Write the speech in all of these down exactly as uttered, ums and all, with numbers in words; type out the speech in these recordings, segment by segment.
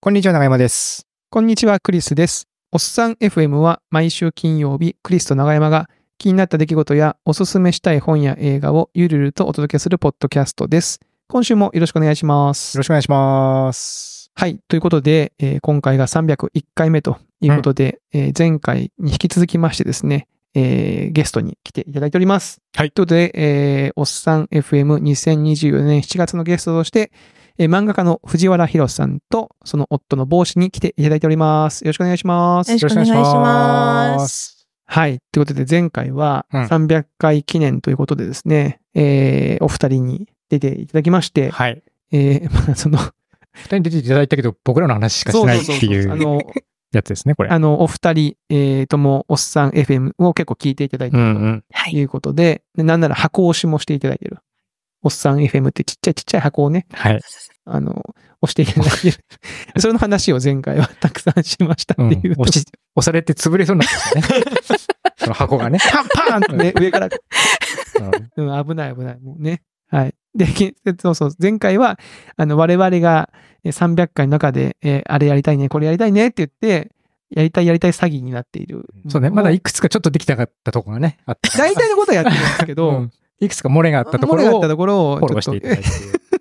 こんにちは、長山です。 こんにちは、クリスです。おっさん エフエム は毎週金曜日、クリスと長山が気になった出来事やおすすめしたい本や映画をゆるゆるとお届けするポッドキャストです。今週もよろしくお願いします。 よろしくお願いします。 はい。ということで、えー、今回がさんびゃくいっかいめということで、うんえー、前回に引き続きましてですね、えー、ゲストに来ていただいております。 はい。 ということで、えー、おっさん エフエムにせんにじゅうよねんしちがつのゲストとして、えー、漫画家の藤原宏さんとその夫の帽子に来ていただいております。よろしくお願いします。 よろしくお願いします。 はい。ということで前回はさんびゃっかい記念ということでですね、うん、えー、お二人に出ていただきまして、 はい。 えー、まあその二人に出ていただいたけど僕らの話しかしないっていうあのやつですね、これ。 あの、お二人、えー、ともおっさん エフエム を結構聞いていただいているということで、うんうん、なんなら箱押しもしていただいている。おっさん エフエム ってちっちゃいちっちゃい箱をね、 はい。 あの、押していただいている。その話を前回はたくさんしましたっていう、うん、 押し、押されて潰れそうになったんですね。その箱がね。 パンパンってね、上から、うんうん。危ない危ない。もうね。はい。で、そうそう。前回は、あの、我々がさんびゃっかいの中で、えー、あれやりたいね、これやりたいねって言って、やりたいやりたい詐欺になっている。 そうね。まだいくつかちょっとできたかったところがね、あった。 大体のことはやってるんですけど、うんいくつか漏れがあったところを、漏れがあったところをフォローしていただいて。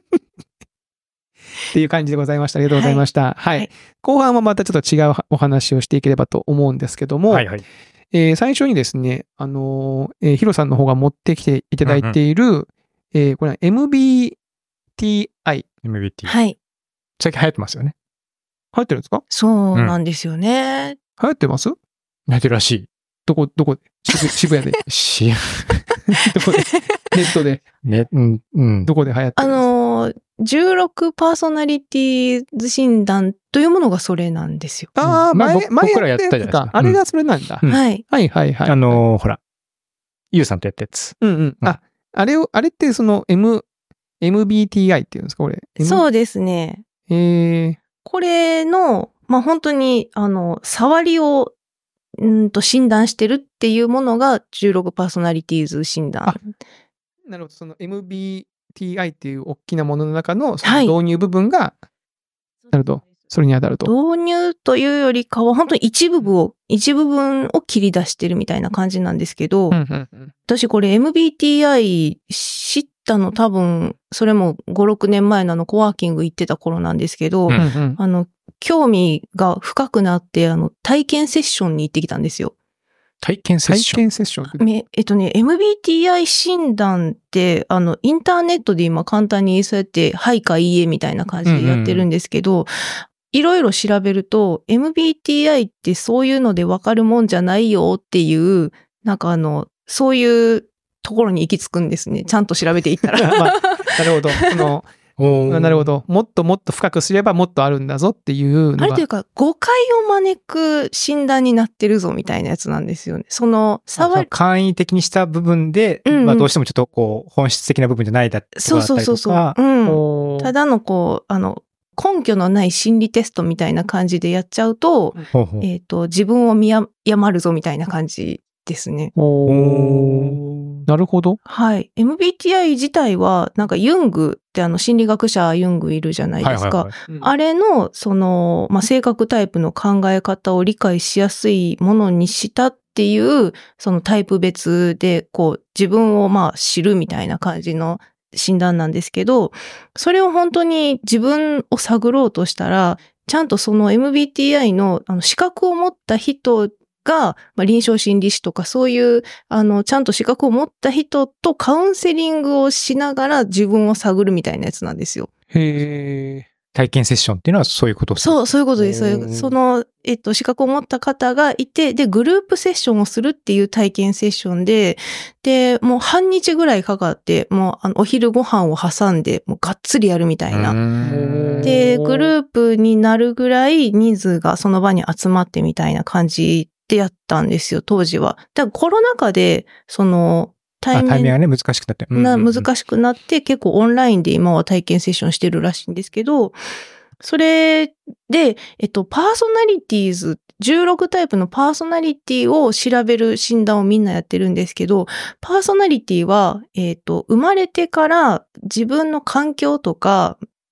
っていう感じでございました。ありがとうございました。はい。はいはい、後半はまたちょっと違うお話をしていければと思うんですけども、はいはいえー、最初にですね、あのー、えー、ヒロさんの方が持ってきていただいている、うんうんえー、これは エムビーティーアイ。 エムビーティー。 はい。 最近流行ってますよね。 流行ってるんですか？ そうなんですよね。 うん、流行ってます？ 流行ってるらしい。 どこ、どこで渋, 渋谷で。 渋どこでネットで。 ね、うん、うん。 どこで流行ってるんですか？ あのー、じゅうろくパーソナリティーズ診断というものがそれなんですよ。 ああ、前、前僕らやったじゃないですか。 あれがそれなんだ。 うん、 はい。 はいはいはい。 あのー、ほら、ユウさんとやったやつ。 うんうん。うん、あ、あれを、あれってその M、エムビーティーアイ っていうんですかこれ。 M、そうですね。 えー、 これの、まあ、本当に、あの、触りを、うんと診断してるっていうものがじゅうろくパーソナリティーズ診断。 なるほど。その エムビーティーアイ っていう大きなものの中のその導入部分が、はい、なるほど。それに当たると。 導入というよりかは本当に一部分を、一部分を切り出してるみたいな感じなんですけど、 うんうんうん、 私これ エムビーティーアイ 知ったの多分、それもご、ろくねんまえのあのコワーキング行ってた頃なんですけど、 うんうん、 あの、興味が深くなって、あの、体験セッションに行ってきたんですよ。 体験セッション体験セッションえっとね、エムビーティーアイ 診断って、あの、インターネットで今簡単にそうやって、はいかいいえみたいな感じでやってるんですけど、うんうん、いろいろ調べると、エムビーティーアイ ってそういうのでわかるもんじゃないよっていう、なんかあの、そういうところに行き着くんですね。ちゃんと調べていったら。 まあ、なるほど。そのなるほど。もっともっと深くすればもっとあるんだぞっていうのが。 あれというか、誤解を招く診断になってるぞみたいなやつなんですよね。その、 触り。簡易的にした部分で、うんうん、まあどうしてもちょっとこう、本質的な部分じゃないだったりとか。 そうそうそうそう。うん。ただのこう、あの、根拠のない心理テストみたいな感じでやっちゃうと、 ほうほうえっと、自分を見誤るぞみたいな感じですね。 おなるほど。 はい。エムビーティーアイ 自体は、なんかユングってあの心理学者ユングいるじゃないですか。はいはいはい、あれの、その、まあ、性格タイプの考え方を理解しやすいものにしたっていう、そのタイプ別で、こう、自分をまあ知るみたいな感じの診断なんですけど、それを本当に自分を探ろうとしたら、ちゃんとその エムビーティーアイ の、あの資格を持った人が、まあ、臨床心理士とかそういう、あの、ちゃんと資格を持った人とカウンセリングをしながら自分を探るみたいなやつなんですよ。 へー。 体験セッションっていうのはそういうことですか？ そう、そういうことです。その、えっと、資格を持った方がいて、で、グループセッションをするっていう体験セッションで、で、もう半日ぐらいかかって、もう、あの、お昼ご飯を挟んで、もうがっつりやるみたいな。で、グループになるぐらい人数がその場に集まってみたいな感じでやったんですよ、当時は。だからコロナ禍で、その、 対面、対面がね、難しくなって。 な、難しくなって、結構オンラインで今は体験セッションしてるらしいんですけど、それで、えっと、パーソナリティーズ、じゅうろくタイプのパーソナリティを調べる診断をみんなやってるんですけど、パーソナリティは、えっと、生まれてから自分の環境とか、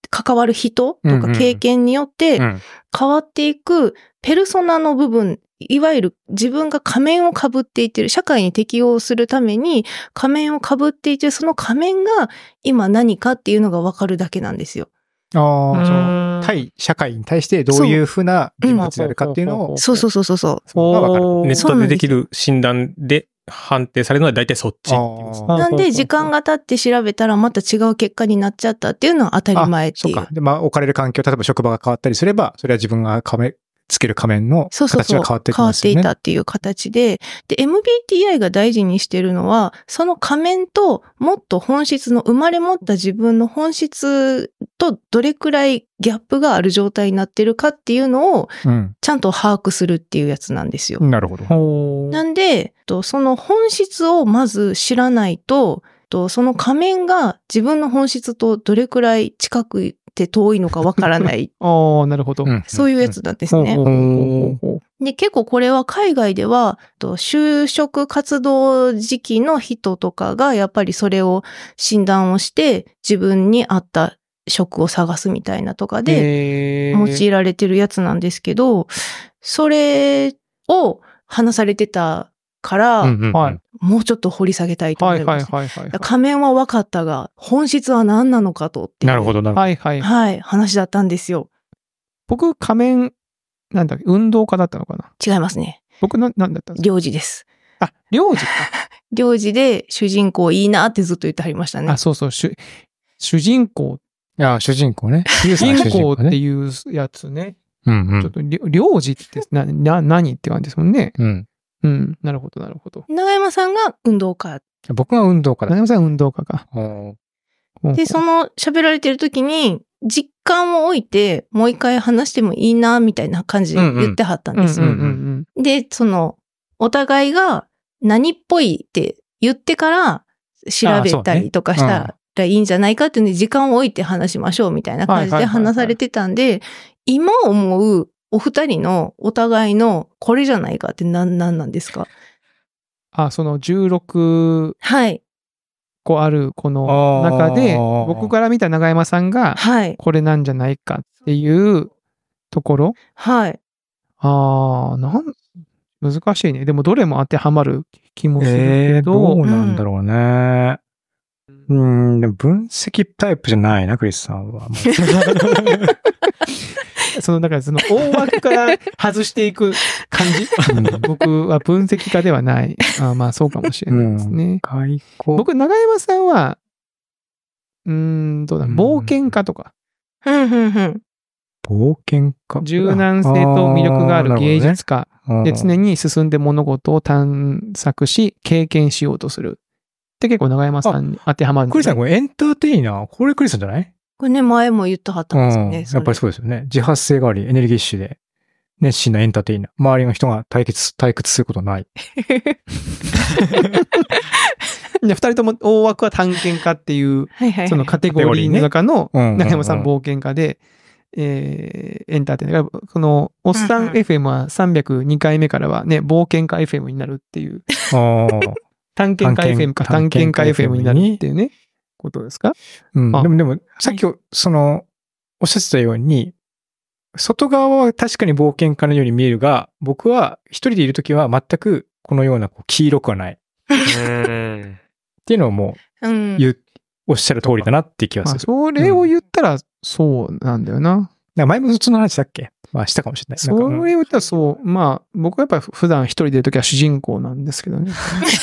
関わる人とか経験によって変わっていくペルソナの部分、いわゆる自分が仮面を被っていてる、社会に適応するために仮面を被っていて、その仮面が今何かっていうのが分かるだけなんですよ。 ああ、その対社会に対してどういうふうな人物であるかっていうのを。 そうそうそうそうそう。 そう分かる。ネットでできる診断で判定されるのは大体そっちっていう。 なんで時間が経って調べたらまた違う結果になっちゃったっていうのは当たり前っていう。 そうか。で、まあ置かれる環境、例えば職場が変わったりすれば、それは自分が仮面、つける仮面の形が変わってきますよね。 変わっていたっていう形で、で、エムビーティーアイ が大事にしてるのは、その仮面ともっと本質の生まれ持った自分の本質とどれくらいギャップがある状態になってるかっていうのを、ちゃんと把握するっていうやつなんですよ。 うん、なるほど。 なんで、その本質をまず知らないと、その仮面が自分の本質とどれくらい近くて遠いのかわからない。 ああ、なるほど。 そういうやつなんですね。で、結構これは海外では、就職活動時期の人とかがやっぱりそれを診断をして自分に合った職を探すみたいなとかで用いられてるやつなんですけど、それを話されてたから、うんうんはい、もうちょっと掘り下げたいと思います。はいはいはいはい、仮面は分かったが、本質は何なのかとっていう。 なるほどなるほど。 はいはい。 はい、話だったんですよ。 僕、仮面、なんだっけ、運動家だったのかな？ 違いますね。 僕、な、なんだったんですか？ 領事です。 あ、領事か。 領事で主人公いいなってずっと言ってはりましたね。 あ、そうそう、主、主人公。 いや、主人公ね。 主人公っていうやつね。 うんうん。 ちょっと、領事ってな、な、何って感じですもんね。 うん。 うん、なるほど、なるほど。 長山さんが運動家。 僕が運動家だ。 長山さんは運動家か。 で、その喋られてる時に、実感を置いて、もう一回話してもいいな、みたいな感じで言ってはったんですよ。で、その、お互いが何っぽいって言ってから調べたりとかしたらいいんじゃないかっていうので、時間を置いて話しましょう、みたいな感じで話されてたんで、今思う、お二人のお互いのこれじゃないかって何、何なんですか？ あ、そのじゅうろく個あるこの中で、はい、僕から見た長山さんが、これなんじゃないかっていうところ。 はい。 ああ、なん、難しいね。でもどれも当てはまる気もするけど。 えー、どうなんだろうね。うん、うんでも分析タイプじゃないな、クリスさんは。 その、だからその大枠から外していく感じ、うん、僕は分析家ではない。あまあそうかもしれないですね。 うん、 僕、長山さんは、うーん、どうだ、冒険家とか。 うんうんうん、 冒険家柔軟性と魅力がある芸術家で常に進んで物事を探索し、経験しようとする。って結構長山さんに当てはまるんですね。 クリスさん、これエンターテイナー。これクリスさんじゃない？ これね、前も言ってはったんですよね。 うん、やっぱりそうですよね。自発性があり、エネルギッシュで、熱心なエンターテイナー。周りの人が対決、退屈することない。 二人とも大枠は探検家っていう、はいはいはい、そのカテゴリーの中の長山さん冒険家で、えー、エンターテイナー。この、おっさん エフエム はさんびゃくにかいめからはね、冒険家 エフエム になるっていう。探検家 エフエム か探検家 エフエム になるっていうね。ことですか？ うん。でも、でも、さっき、その、おっしゃってたように、外側は確かに冒険家のように見えるが、僕は一人でいるときは全くこのようなこう黄色くはない。っていうのをもう、うん、言う、おっしゃる通りだなって気がする。まあ、それを言ったらそうなんだよな。うん、 なんか前もその話だっけ？まあしたかもしれない。 それを言ったらそう、まあ僕はやっぱり普段一人でいるときは主人公なんですけどね。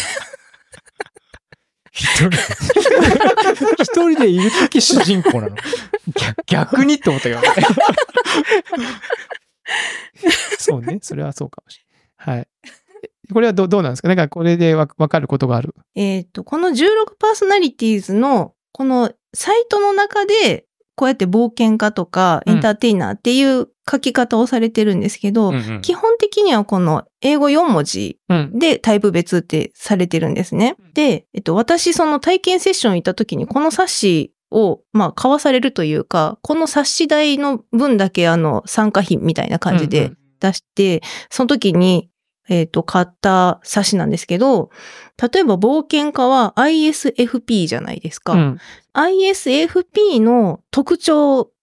一人一人でいるとき主人公なの？逆にって思ったけどね。 そうね。それはそうかもしれない。はい。これは ど, どうなんですか？なんかこれでわかることがある？ えっと、このじゅうろくパーソナリティーズのこのサイトの中でこうやって冒険家とかエンターテイナーっていう書き方をされてるんですけど、うんうん、基本的にはこの英語よんもじでタイプ別ってされてるんですね。うん、で、えっと、私その体験セッション行った時にこの冊子を、まあ、買わされるというか、この冊子代の分だけあの参加費みたいな感じで出して、うんうん、その時にえっと、買った冊子なんですけど、例えば冒険家は アイエスエフピー じゃないですか。うん、アイエスエフピー の特徴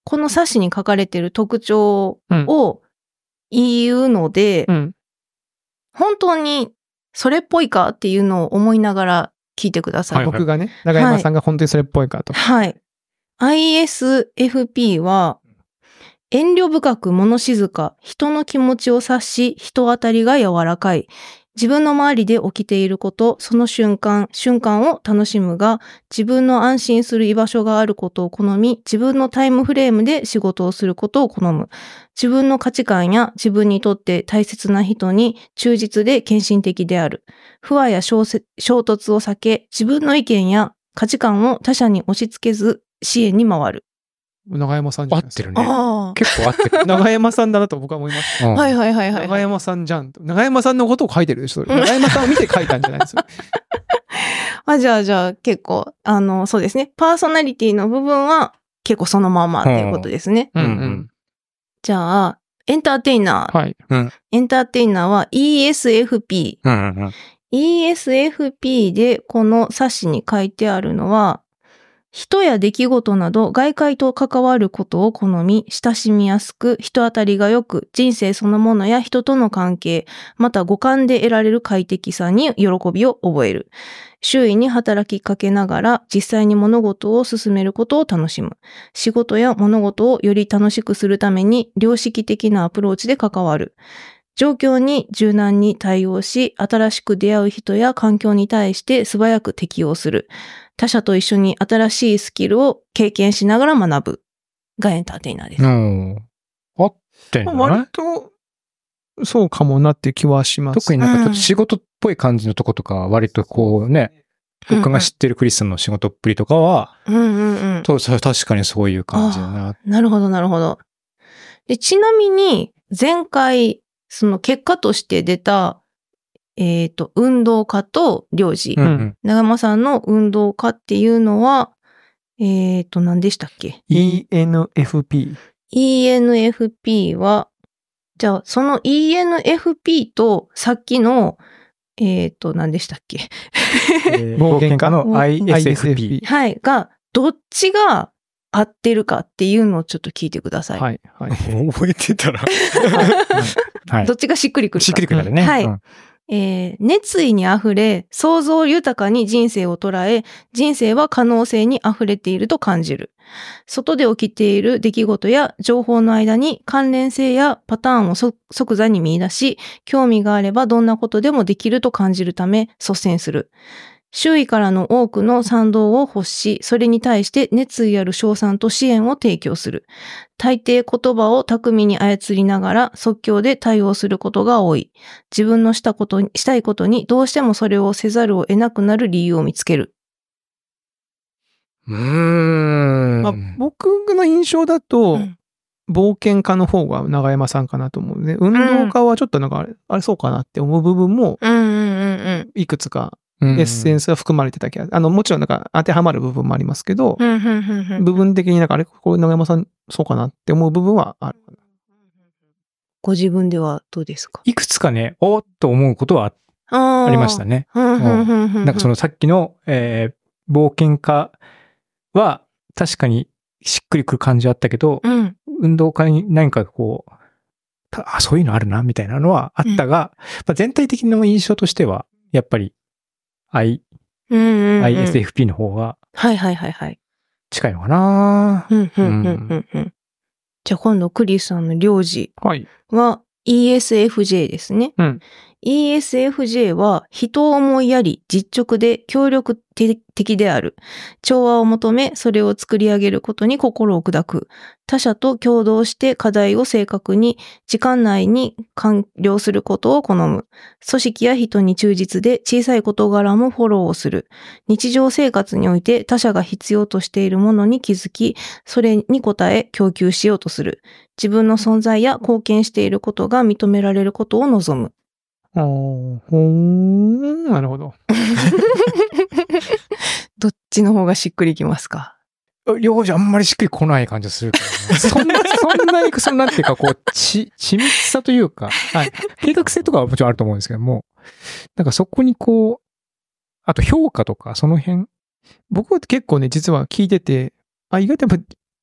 この冊子に書かれている特徴を言うので、うん、本当にそれっぽいかっていうのを思いながら聞いてください。 はいはい、僕がね、長山さんが本当にそれっぽいかと。 はい。アイエスエフピー は、遠慮深く物静か、人の気持ちを察し、人当たりが柔らかい。自分の周りで起きていること、その瞬間、瞬間を楽しむが、自分の安心する居場所があることを好み、自分のタイムフレームで仕事をすることを好む。自分の価値観や自分にとって大切な人に忠実で献身的である。不和や衝突を避け、自分の意見や価値観を他者に押し付けず、支援に回る。 長山さんじゃないですか。 合ってるね。結構合ってる。 長山さんだなと僕は思いました。 うん、はいはいはいはい。 長山さんじゃん。長山さんのことを書いてるでしょ。長山さんを見て書いたんじゃないですか。 あ、じゃあじゃあ結構、あの、そうですね。パーソナリティの部分は結構そのままっていうことですね。 うんうん、 じゃあ、エンターテイナー。 はい。うん、 エンターテイナーは イーエスエフピー。 うんうん、 イーエスエフピー でこの冊子に書いてあるのは、人や出来事など外界と関わることを好み、親しみやすく、人当たりが良く、人生そのものや人との関係、また五感で得られる快適さに喜びを覚える。周囲に働きかけながら実際に物事を進めることを楽しむ。仕事や物事をより楽しくするために良識的なアプローチで関わる。状況に柔軟に対応し、新しく出会う人や環境に対して素早く適応する。他者と一緒に新しいスキルを経験しながら学ぶがエンターテイナーです。 うん。合ってんのね。 割と、そうかもなっていう気はします。 特になんかちょっと仕事っぽい感じのとことか、割とこうね、うん、僕が知ってるクリスさんの仕事っぷりとかは、 うんうんうん、 と確かにそういう感じだな。 なるほどなるほど。で、ちなみに前回、その結果として出た、えっと、運動家と領事、うんうん。長山さんの運動家っていうのは、えっと、何でしたっけ？ イーエヌエフピー。 イーエヌエフピー は、じゃあ、その イーエヌエフピー とさっきの、えっと、何でしたっけ？ えー、冒険家の アイエスエフピー。 はい。が、どっちが合ってるかっていうのをちょっと聞いてください。 はい。はい。 覚えてたら。 はい。どっちがしっくりくるか。 しっくりくるね。 はい。うんえー、熱意にあふれ、想像豊かに人生を捉え、人生は可能性にあふれていると感じる。外で起きている出来事や情報の間に関連性やパターンを即座に見出し、興味があればどんなことでもできると感じるため率先する。周囲からの多くの賛同を欲し、それに対して熱意ある称賛と支援を提供する。大抵言葉を巧みに操りながら即興で対応することが多い。自分のしたことに、したいことにどうしてもそれをせざるを得なくなる理由を見つける。 うーん。 まあ、僕の印象だと、うん、冒険家の方が長山さんかなと思うね。運動家はちょっとなんかあれ、うん、あれそうかなって思う部分も、いくつか、エッセンスが含まれてた気が、あの、もちろんなんか当てはまる部分もありますけど、部分的になんかあれ、これ長山さんそうかなって思う部分はあるかな。 ご自分ではどうですか？ いくつかね、おーっと思うことは あ, ありましたね。なんかそのさっきの、えー、冒険家は確かにしっくりくる感じはあったけど、うん、運動家に何かこう、あ、そういうのあるなみたいなのはあったが、うん、全体的な印象としては、やっぱり、I、うんうんうん、アイエスエフピー の方が、 はいはいはいはい。 近いのかな、 うんうんうんうんうん、じゃあ今度クリスさんの領事は イーエスエフジェー ですね。 うん、 イーエスエフジェー は人を思いやり実直で協力的である。調和を求め、それを作り上げることに心を砕く。他者と共同して課題を正確に時間内に完了することを好む。組織や人に忠実で小さい事柄もフォローをする。日常生活において他者が必要としているものに気づき、それに応え供給しようとする。自分の存在や貢献していることが認められることを望む。 あー、ほーん、なるほど。 どっちの方がしっくりきますか？ 両方じゃあんまりしっくりこない感じがするからね。そんな、そんなに、そんなんていうか、こう、ち、緻密さというか、はい。計画性とかはもちろんあると思うんですけども、なんかそこにこう、あと評価とか、その辺。 僕は結構ね、実は聞いてて、あ、意外とやっぱ、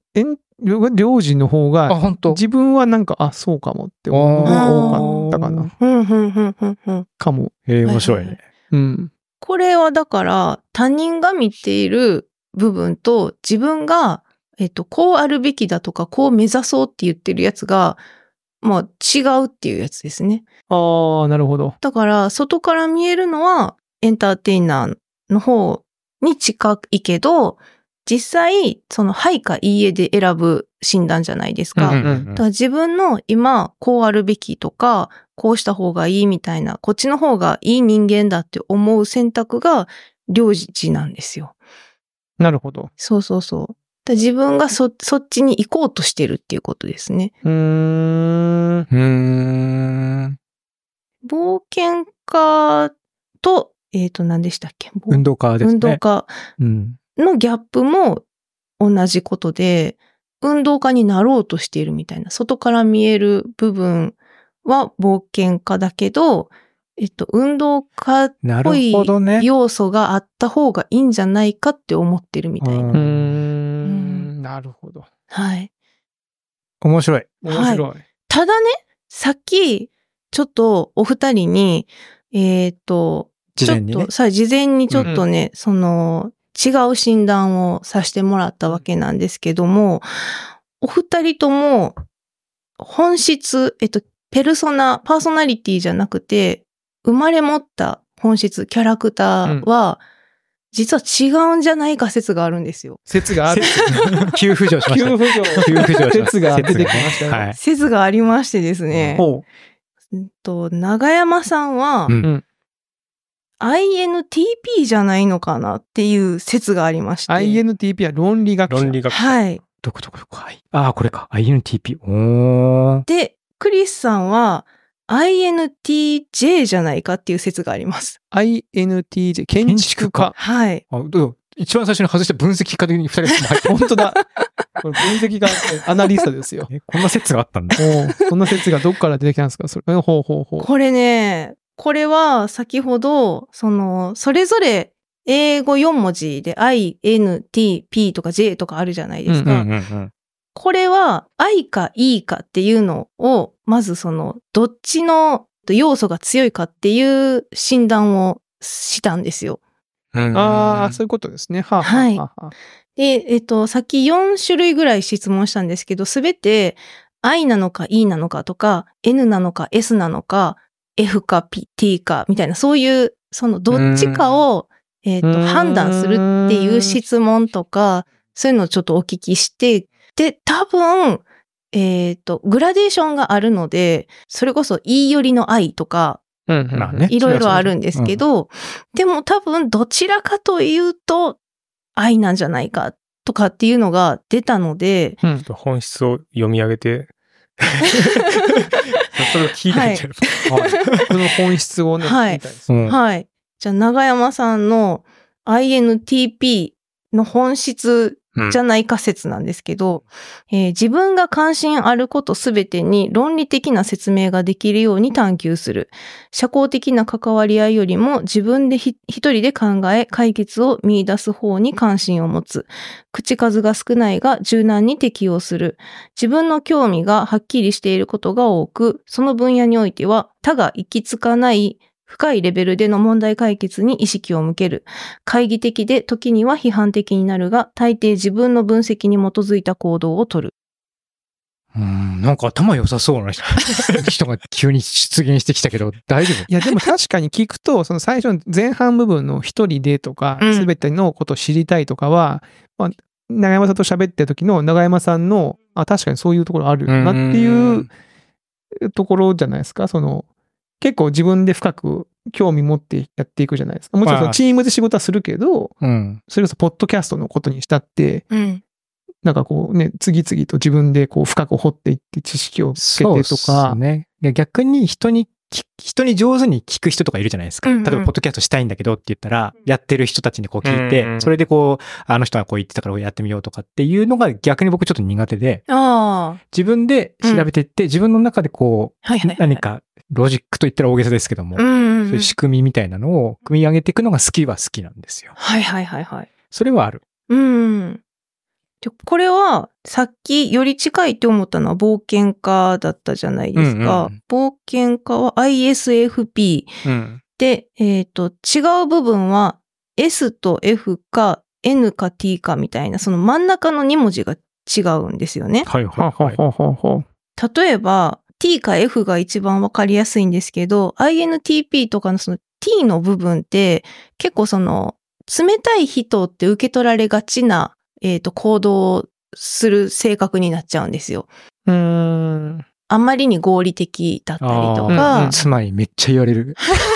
領事の方が、 あ、本当自分はなんか、あ、そうかもって思うのが多かったかな。 うんうんうんうんうん。 かも。 えー、面白いね。 うん。 これはだから、他人が見ている部分と自分が、えっと、こうあるべきだとか、こう目指そうって言ってるやつが、まあ違うっていうやつですね。 ああ、なるほど。 だから、外から見えるのはエンターテイナーの方に近いけど、実際、その、はいかいいえで選ぶ診断じゃないですか。 うんうんだから自分の今、こうあるべきとか、こうした方がいいみたいな、こっちの方がいい人間だって思う選択が、領事なんですよ。 なるほど。 そうそうそう。だから自分がそ、そっちに行こうとしてるっていうことですね。 うーん。 うーん。 冒険家と、えっと、何でしたっけ？ 運動家ですね。 運動家うんのギャップも同じことで、運動家になろうとしているみたいな、外から見える部分は冒険家だけど、えっと、運動家っぽい要素があった方がいいんじゃないかって思ってるみたいな。 うーん。なるほど。 はい。 面白い。 面白い。はい、 ただね、さっき、ちょっとお二人に、えっと、 事前にね。 さあ、事前にちょっとね、うん、その、違う診断をさせてもらったわけなんですけども、お二人とも、本質、えっと、ペルソナ、パーソナリティじゃなくて、生まれ持った本質、キャラクターは、実は違うんじゃないか説があるんですよ。 説がある。 急浮上しました。 急浮上。 急浮上しました。 説が出てきましたよ。 はい、説がありましてですね。 ほう。えっと、長山さんは、うん、アイエヌティーピー じゃないのかなっていう説がありまして。 アイエヌティーピー は論理学者。 論理学者。 はい。 どこどこどこ。はい。ああ、これか。アイエヌティーピー。おー。 で、クリスさんは アイエヌティージェー じゃないかっていう説があります。 アイエヌティージェー、建築家。 はい。 あ、どう一番最初に外した分析家的に二人入ってる。 本当だ。これ分析家、アナリストですよ。 え、こんな説があったんだ。 おそんな説がどっから出てきたんですかそれ。ほうほうほう。 これね、これは先ほど、その、それぞれ英語よん文字で アイエヌティーピー とか J とかあるじゃないですか。 うんうんうんうんこれは愛かいいかっていうのを、まずその、どっちの要素が強いかっていう診断をしたんですよ。 ああ、そういうことですね。はあ、 はい。 はあ、 で、えっと、さっきよん種類ぐらい質問したんですけど、すべて I なのか E なのかとか、N なのか S なのか、F か T かみたいな、そういう、そのどっちかを、えっと、判断するっていう質問とか、そういうのをちょっとお聞きして、で、多分、えっと、グラデーションがあるので、それこそ E よりの I とか、 うんうんまあね、 いろいろあるんですけど、うん、でも多分どちらかというと I なんじゃないかとかっていうのが出たので、 うん、本質を読み上げて、それを聞いてみてる。 その本質をね、 はい。うん、はい。じゃあ、長山さんの アイエヌティーピー の本質じゃないか説なんですけど、うんえー、自分が関心あることすべてに論理的な説明ができるように探求する。社交的な関わり合いよりも自分で一人で考え解決を見出す方に関心を持つ。口数が少ないが柔軟に適応する。自分の興味がはっきりしていることが多く、その分野においては他が行き着かない深いレベルでの問題解決に意識を向ける。懐疑的で時には批判的になるが、大抵自分の分析に基づいた行動をとる。 うん、なんか頭良さそうな人が急に出現してきたけど、大丈夫？ いや、でも確かに聞くと、その最初の前半部分の一人でとか、すべてのことを知りたいとかは、うんまあ、長山さんと喋ってる時の長山さんの、あ、確かにそういうところあるよなっていうところじゃないですか、その、結構自分で深く興味持ってやっていくじゃないですか。もちろんチームで仕事はするけど、 うん、 それこそポッドキャストのことにしたって、 うん、 なんかこうね、次々と自分でこう深く掘っていって知識をつけてとか。 そうね。逆に人に、人に上手に聞く人とかいるじゃないですか。うんうん、例えば、ポッドキャストしたいんだけどって言ったら、やってる人たちにこう聞いて、うんうん、それでこう、あの人はこう言ってたからやってみようとかっていうのが逆に僕ちょっと苦手で、 あ自分で調べていって、うん、自分の中でこう、 はいはいはい、 何かロジックと言ったら大げさですけども、 うんうんうん、 そういう仕組みみたいなのを組み上げていくのが好きは好きなんですよ。 はいはいはいはい。 それはある。 うん。 でこれは、さっきより近いって思ったのは冒険家だったじゃないですか。うんうん、冒険家は アイエスエフピー。うん、で、えっと、違う部分は S と F か N か T かみたいな、その真ん中のに文字が違うんですよね。 はいはいはい。 例えば、T か F が一番わかりやすいんですけど、アイエヌティーピー とかのその T の部分って結構その冷たい人って受け取られがちな、えっと、行動をする性格になっちゃうんですよ。 うーん。 あんまりに合理的だったりとか。 うんうん、つまりめっちゃ言われる。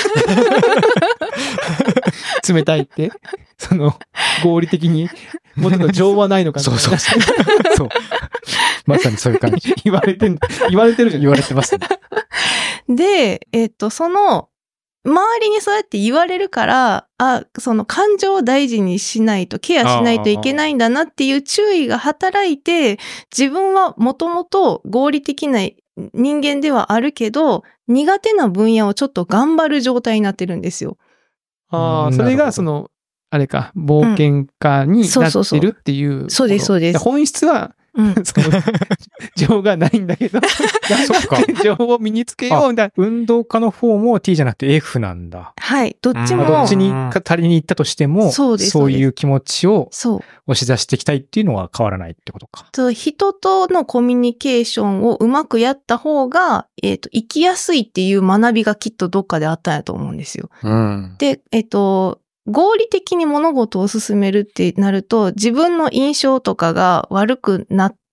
冷たいってその、合理的に、もうちょっと情はないのかな。 そうそうそう。そう。まさにそういう感じ。 言われてん、言われてるじゃん。 言われてますね。 で、えっと、その、周りにそうやって言われるから、あ、その感情を大事にしないと、ケアしないといけないんだなっていう注意が働いて、自分はもともと合理的な人間ではあるけど、苦手な分野をちょっと頑張る状態になってるんですよ。 ああ、それがその、あれか、冒険家になってるっていう、うん。 そうそうそう。そうです、そうです。 本質は、うん、その情がないんだけど、 そっか。 情を身につけようみたいな。 運動家の方も T じゃなくて F なんだ。 はい。どっちも。 どっちに仮に行ったとしても、そうです。そういう気持ちを押し出していきたいっていうのは変わらないってことか。 そう、人とのコミュニケーションをうまくやった方が、えっと、生きやすいっていう学びがきっとどっかであったんやと思うんですよ。うん、で、えっと、合理的に物事を進めるってなると、自分の印象とかが悪くなって、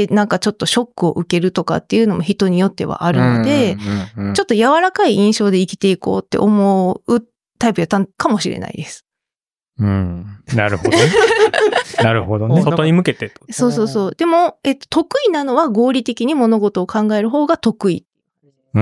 なんかちょっとショックを受けるとかっていうのも人によってはあるので、ちょっと柔らかい印象で生きていこうって思うタイプやったかもしれないです。 うん。なるほど。なるほどね。 外に向けて。 そうそうそう。でも、えっと、得意なのは合理的に物事を考える方が得意。 うん。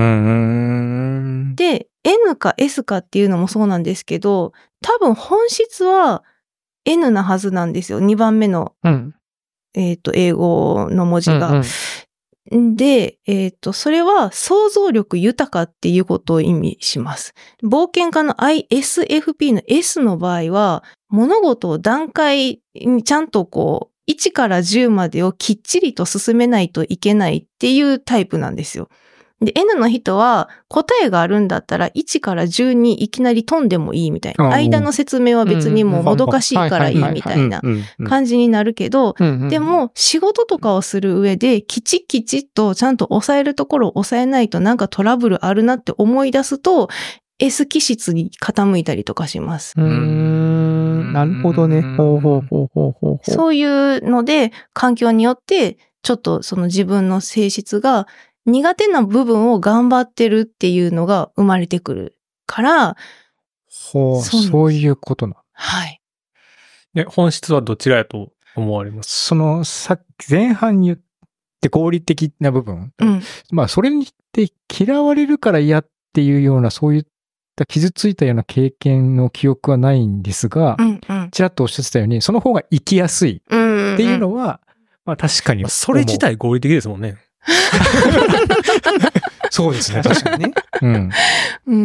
で、N か S かっていうのもそうなんですけど、多分本質は N なはずなんですよ。にばんめの、うん、えっと、英語の文字が。うんうん、で、えっと、それは想像力豊かっていうことを意味します。冒険家の アイエスエフピー の S の場合は、物事を段階にちゃんとこう、いちからじゅうまでをきっちりと進めないといけないっていうタイプなんですよ。で、N の人は答えがあるんだったらいちからじゅうにいきなり飛んでもいいみたいな。間の説明は別にもうもどかしいからいいみたいな感じになるけど、でも仕事とかをする上できちきちっとちゃんと抑えるところを抑えないとなんかトラブルあるなって思い出すと S 気質に傾いたりとかします。 うーん、なるほどね。ほうほうほうほうほう。 そういうので環境によってちょっとその自分の性質が苦手な部分を頑張ってるっていうのが生まれてくるから、 ほう、そういうことな。 はい。 で、本質はどちらやと思われます？ その、さっき前半に言って合理的な部分。うん、まあ、それにって嫌われるから嫌っていうような、そういった傷ついたような経験の記憶はないんですが、うんうん、ちらっとおっしゃってたように、その方が生きやすいっていうのは、うんうん、まあ確かに、まあ。 それ自体合理的ですもんね。 そうですね、確かにね。うん。 うん。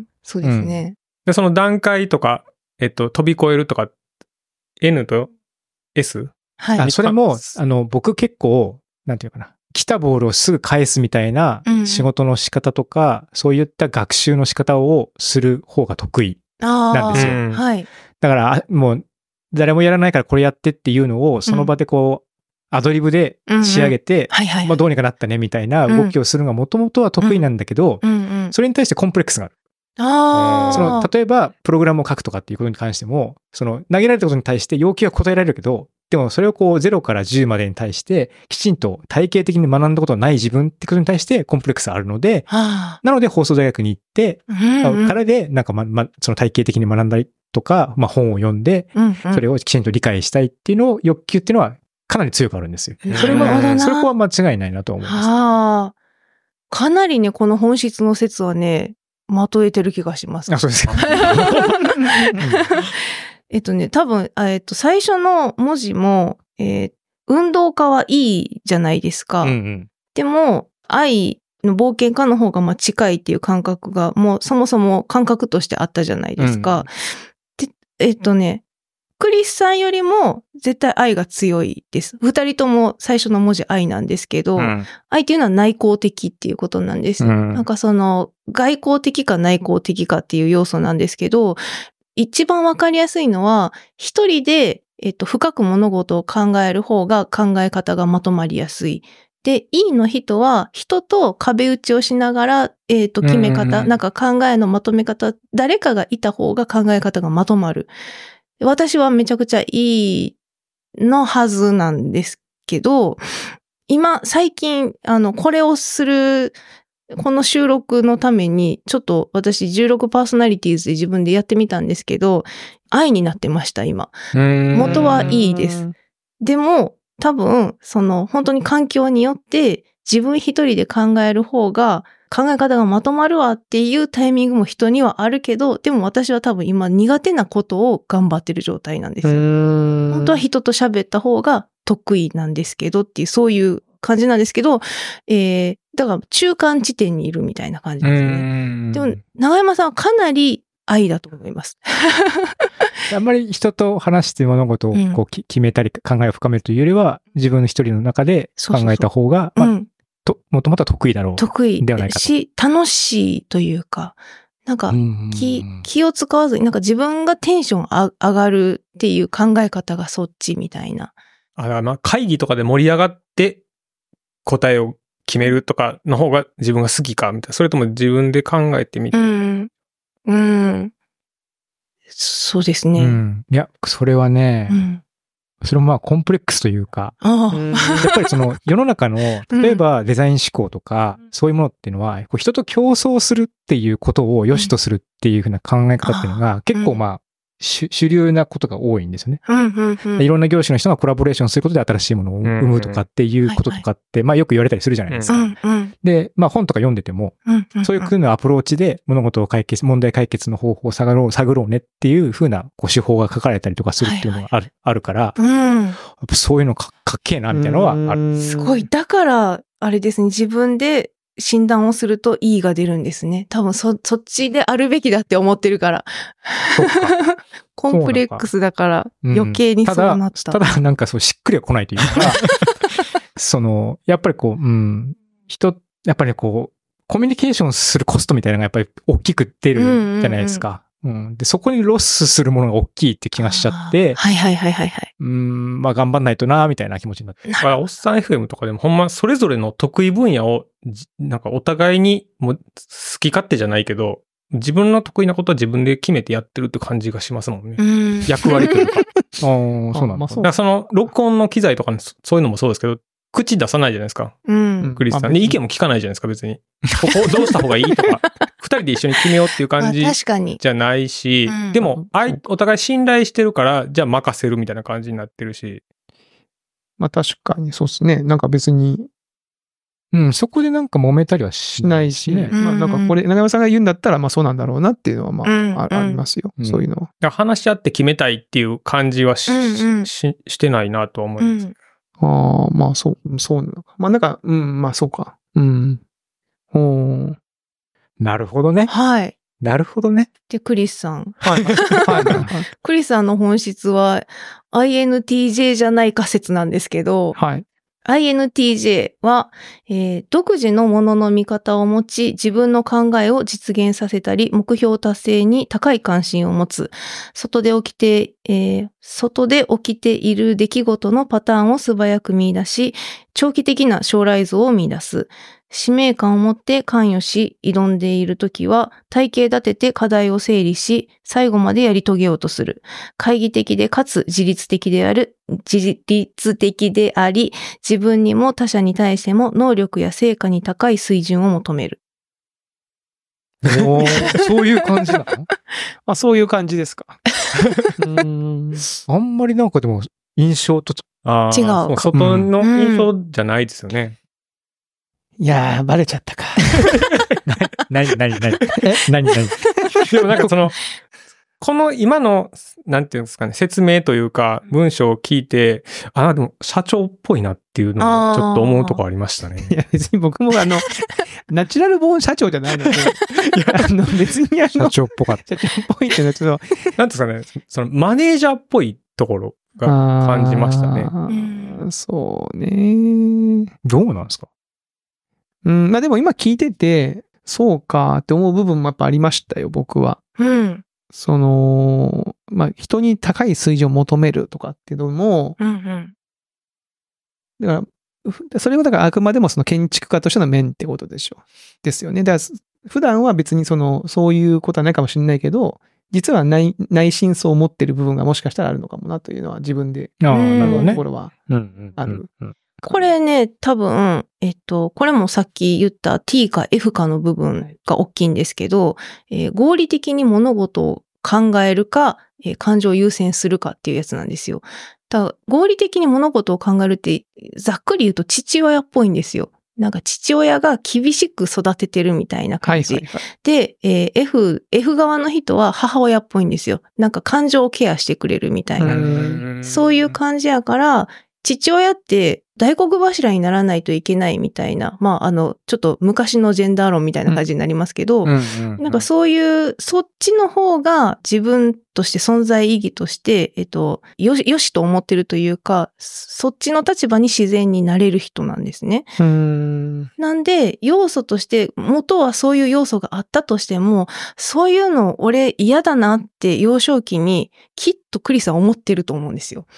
そうですね。うん、 で、その段階とか、えっと、飛び越えるとか、N と S？ はい。あ、それも、あの、僕結構、なんていうかな。来たボールをすぐ返すみたいな仕事の仕方とか、うん、そういった学習の仕方をする方が得意なんですよ。 はい。 だから、もう、誰もやらないからこれやってっていうのを、その場でこう、うんアドリブで仕上げて、まあどうにかなったねみたいな動きをするのがもともとは得意なんだけど、それに対してコンプレックスがある。 あその、例えば、プログラムを書くとかっていうことに関しても、その、投げられたことに対して要求は答えられるけど、でもそれをこうゼロからじゅうまでに対して、きちんと体系的に学んだことがない自分ってことに対してコンプレックスがあるので、なので放送大学に行って、うんうん、からで、なんかま、ま、その体系的に学んだりとか、まあ本を読んで、それをきちんと理解したいっていうのを、欲求っていうのは、かなり強くあるんですよ。それは、それは間違いないなと思います。 ああ。かなりね、この本質の説はね、まとえてる気がします。 あ、そうですか。 えっとね、多分、えっと、最初の文字も、えー、運動家はいいじゃないですか。うんうん、でも、愛の冒険家の方がまあ近いっていう感覚が、もうそもそも感覚としてあったじゃないですか。うん、で、えっとね、 クリスさんよりも絶対愛が強いです。二人とも最初の文字愛なんですけど、うん、愛っていうのは内向的っていうことなんです。うん、なんかその外向的か内向的かっていう要素なんですけど、一番わかりやすいのは、一人で、えっと、深く物事を考える方が考え方がまとまりやすい。で、E の人は人と壁打ちをしながら、えっと、決め方、なんか考えのまとめ方、誰かがいた方が考え方がまとまる。私はめちゃくちゃいいのはずなんですけど、今、最近、あの、これをする、この収録のために、ちょっと私じゅうろくパーソナリティーズで自分でやってみたんですけど、愛になってました、今。元はいいです。でも、多分、その、本当に環境によって、自分一人で考える方が、考え方がまとまるわっていうタイミングも人にはあるけど、でも私は多分今苦手なことを頑張ってる状態なんですよ。本当は人と喋った方が得意なんですけどっていう、そういう感じなんですけど、えー、だから中間地点にいるみたいな感じですね。でも、長山さんはかなり愛だと思います。 あんまり人と話して物事をこう、うん、決めたり考えを深めるというよりは、自分一人の中で考えた方が、そうそうそう、まあ、うんと、もともと得意だろう。 得意ではないかと。し、楽しいというか、なんか、気、気を使わずに、なんか自分がテンションあ上がるっていう考え方がそっちみたいな。 あ、だからまあ会議とかで盛り上がって答えを決めるとかの方が自分が好きかみたいな。それとも自分で考えてみて。 うん。うん。そうですね。 うん。いや、それはね、うんそれもまあコンプレックスというか、やっぱりその世の中の、例えばデザイン思考とか、そういうものっていうのは、こう人と競争するっていうことを良しとするっていうふうな考え方っていうのが、結構まあ、主流なことが多いんですよね。いろんな業種の人がコラボレーションすることで新しいものを生むとかっていうこととかって、まあよく言われたりするじゃないですか。で、まあ本とか読んでても、そういう風なアプローチで物事を解決、問題解決の方法を探ろう、探ろうねっていう風なこう手法が書かれたりとかするっていうのがある、あるから、やっぱそういうのかかっけえなみたいなのはある。 すごい。だから、あれですね、自分で診断をすると E が出るんですね。多分そ、そっちであるべきだって思ってるから。コンプレックスだから余計にそうなった。 うん、ただ、ただなんかそうしっくりは来ないというか、その、やっぱりこう、うん、人、やっぱりこう、コミュニケーションするコストみたいなのがやっぱり大きく出るじゃないですか。うん、で、そこにロスするものが大きいって気がしちゃって、 はいはいはいはいはい。 うん、まあ頑張んないとな、みたいな気持ちになって。 だからおっさん エフエム とかでもほんまそれぞれの得意分野を、なんかお互いにもう好き勝手じゃないけど、自分の得意なことは自分で決めてやってるって感じがしますもんね。ん役割というか。ああ、 そうなんだ。 だからその録音の機材とかそういうのもそうですけど、口出さないじゃないですか。 うん。 クリスさん。で、意見も聞かないじゃないですか、別に。ここどうした方がいいとか、二人で一緒に決めようっていう感じじゃないし、 うん、 でも、お互い信頼してるから、じゃあ任せるみたいな感じになってるし。 まあ確かにそうですね。なんか別に、 うん、そこでなんか揉めたりはしないしね。 まあなんかこれ、長山さんが言うんだったら、まあそうなんだろうなっていうのはまあ、うん、あ, ありますよ。うん、そういうのは。 だから話し合って決めたいっていう感じは し,、うんうん、し, してないなとは思います。うんああ、まあそう、そうなのか。まあなんか、うん、まあそうか。うん。ほう。 なるほどね。 はい。 なるほどね。 で、クリスさん。 はい。はい。 クリスさんの本質は アイエヌティージェー じゃないか説なんですけど、 はい。 アイエヌティージェー は、えー、独自のものの見方を持ち、自分の考えを実現させたり、目標達成に高い関心を持つ。外で起きて、えー、外で起きている出来事のパターンを素早く見出し、長期的な将来像を見出す。使命感を持って関与し、挑んでいるときは、体系立てて課題を整理し、最後までやり遂げようとする。懐疑的でかつ自律的である、自律的であり、自分にも他者に対しても能力や成果に高い水準を求める。 おそういう感じなのあ、そういう感じですか。 うーんあんまりなんかでも印象とあ違う。 外の印象じゃないですよね。 いやー、バレちゃったか。 なになになになになにでもなんかその、この今の、なんていうんですかね、説明というか、文章を聞いて、あ、でも社長っぽいなっていうのをちょっと思うとこありましたね。 いや、別に僕もあの、ナチュラルボーン社長じゃないので、いや、あの、別にあの、 社長っぽかった。 社長っぽいってのはちょっと、 なんですかね、そのマネージャーっぽいところが感じましたね。 そうね。 どうなんですか？ うん、まあでも今聞いてて、そうかって思う部分もやっぱありましたよ、僕は。 うん。 その、まあ人に高い水準を求めるとかっていうのも、 うんうん。 だから、それはだからあくまでもその建築家としての面ってことでしょ。ですよね。だから普段は別にその、そういうことはないかもしれないけど、実は内、内心層を持ってる部分がもしかしたらあるのかもなというのは自分で、 ああ、なるほどね。 ところはある。 これね、多分、えっと、これもさっき言った T か F かの部分が大きいんですけど、えー、合理的に物事を考えるか、えー、感情を優先するかっていうやつなんですよ。だ合理的に物事を考えるって、ざっくり言うと父親っぽいんですよ。なんか父親が厳しく育ててるみたいな感じ。はいはいはい、で、えー、F、F 側の人は母親っぽいんですよ。なんか感情をケアしてくれるみたいな。そういう感じやから、父親って大黒柱にならないといけないみたいな、まあ、あの、ちょっと昔のジェンダー論みたいな感じになりますけど、うんうんうんうん、なんかそういう、そっちの方が自分として存在意義として、えっと、よし、よしと思ってるというか、そっちの立場に自然になれる人なんですね。 うーんなんで、要素として、元はそういう要素があったとしても、そういうの俺嫌だなって幼少期にきっとクリスは思ってると思うんですよ。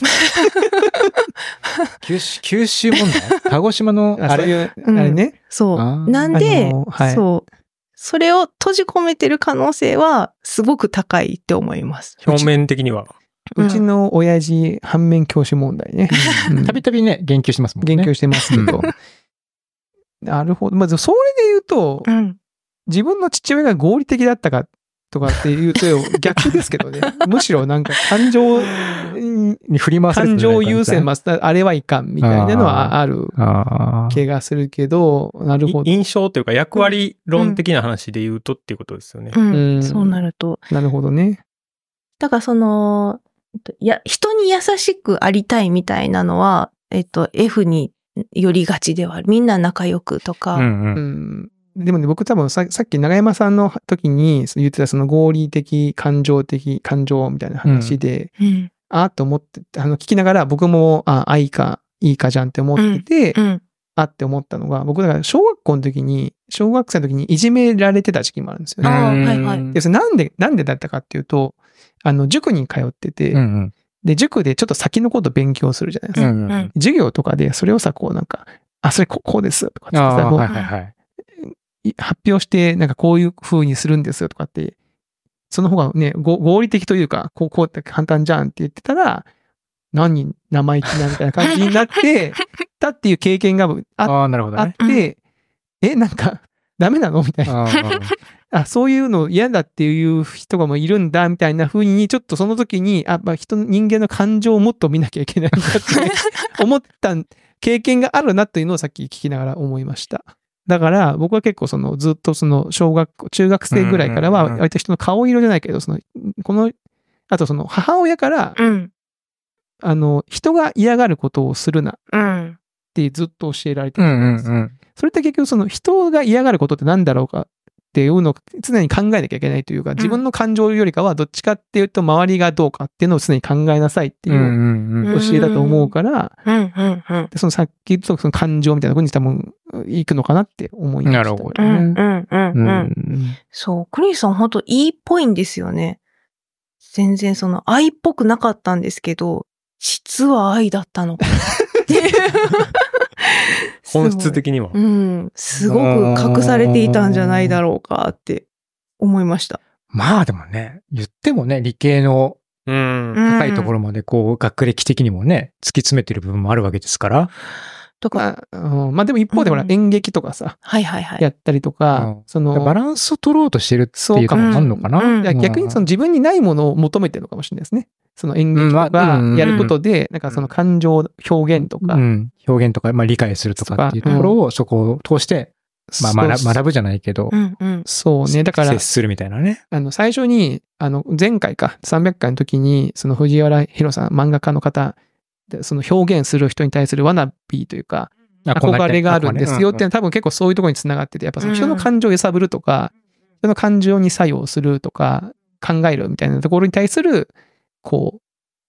九州、九州問題鹿児島のあれ、うん、あれね。 そう。なんで、はい、そう。それを閉じ込めてる可能性はすごく高いって思います。 表面的には。 うちの親父、反面教師問題ね。 たびたびね、言及してますもんね。 言及してますけど。なるほど。まず、それで言うと、うん、自分の父親が合理的だったかとかっていうと逆ですけどね。むしろなんか感情に振り回されてる、感情優先、あれはいかんみたいなのはある気がするけど、なるほど。 印象というか役割論的な話で言うとっていうことですよね。 うん。うん、そうなると。 なるほどね。 だからその、や、人に優しくありたいみたいなのは、えっと、F によりがちではある。みんな仲良くとか。うんうんうんでもね、僕多分さ、さっき長山さんの時に言ってたその合理的、感情的、感情みたいな話で、うんうん、ああと思って、あの、聞きながら僕も、あ、愛か、いいかじゃんって思ってて、うんうん、あって思ったのが、僕だから小学校の時に、小学生の時にいじめられてた時期もあるんですよね。 あはいはい。 で、それなんで、なんでだったかっていうと、あの、塾に通ってて、うんうん、で、塾でちょっと先のこと勉強するじゃないですか。うんうん、授業とかでそれをさ、こうなんか、あ、それこうですとかってさ、こう、はいはいはい発表して、なんかこういう風にするんですよとかって、その方がね、合理的というか、こう、こうって簡単じゃんって言ってたら、何生意気なみたいな感じになって、たっていう経験が あ, あ, なるほど、ね、あって、え、なんか、ダメなのみたいな。あそういうの嫌だっていう人がもいるんだみたいな風に、ちょっとその時に、あ、まあ、人、人間の感情をもっと見なきゃいけないんだって思った経験があるなというのをさっき聞きながら思いました。だから僕は結構そのずっとその小学校、中学生ぐらいからは割と人の顔色じゃないけど、その、この、あとその母親から、うん、あの、人が嫌がることをするなってずっと教えられてるんです。それって結局その人が嫌がることって何だろうかっていうのを常に考えなきゃいけないというか、自分の感情よりかはどっちかっていうと周りがどうかっていうのを常に考えなさいっていう教えだと思うから、そのさっき言ったその感情みたいなことに多分いくのかなって思いました。なるほどね。そう、クリスさん本当いいっぽいんですよね。全然その愛っぽくなかったんですけど、実は愛だったのかなっていう。 本質的には。 うん。すごく隠されていたんじゃないだろうかって思いました。 まあでもね、言ってもね、理系の高いところまでこう、学歴的にもね、突き詰めてる部分もあるわけですから。 とか、まあ、まあでも一方でほら、演劇とかさ、 はいはいはい。 やったりとか、 その、バランスを取ろうとしてるっていうかもあるのかな。 逆にその自分にないものを求めてるのかもしれないですね。その演劇とかやることで、なんかその感情表現とか、 表現とか、まあ理解するとかっていうところをそこを通して、まあ学学ぶじゃないけど、 そうね。だから、 接するみたいなね。 あの、最初に、あの、前回か、さんびゃっかいの時に、その藤原弘さん、漫画家の方、その表現する人に対するワナビーというか、憧れがあるんですよっていうのは多分結構そういうところにつながってて、やっぱその人の感情を揺さぶるとか、人の感情に作用するとか、考えるみたいなところに対する、こう、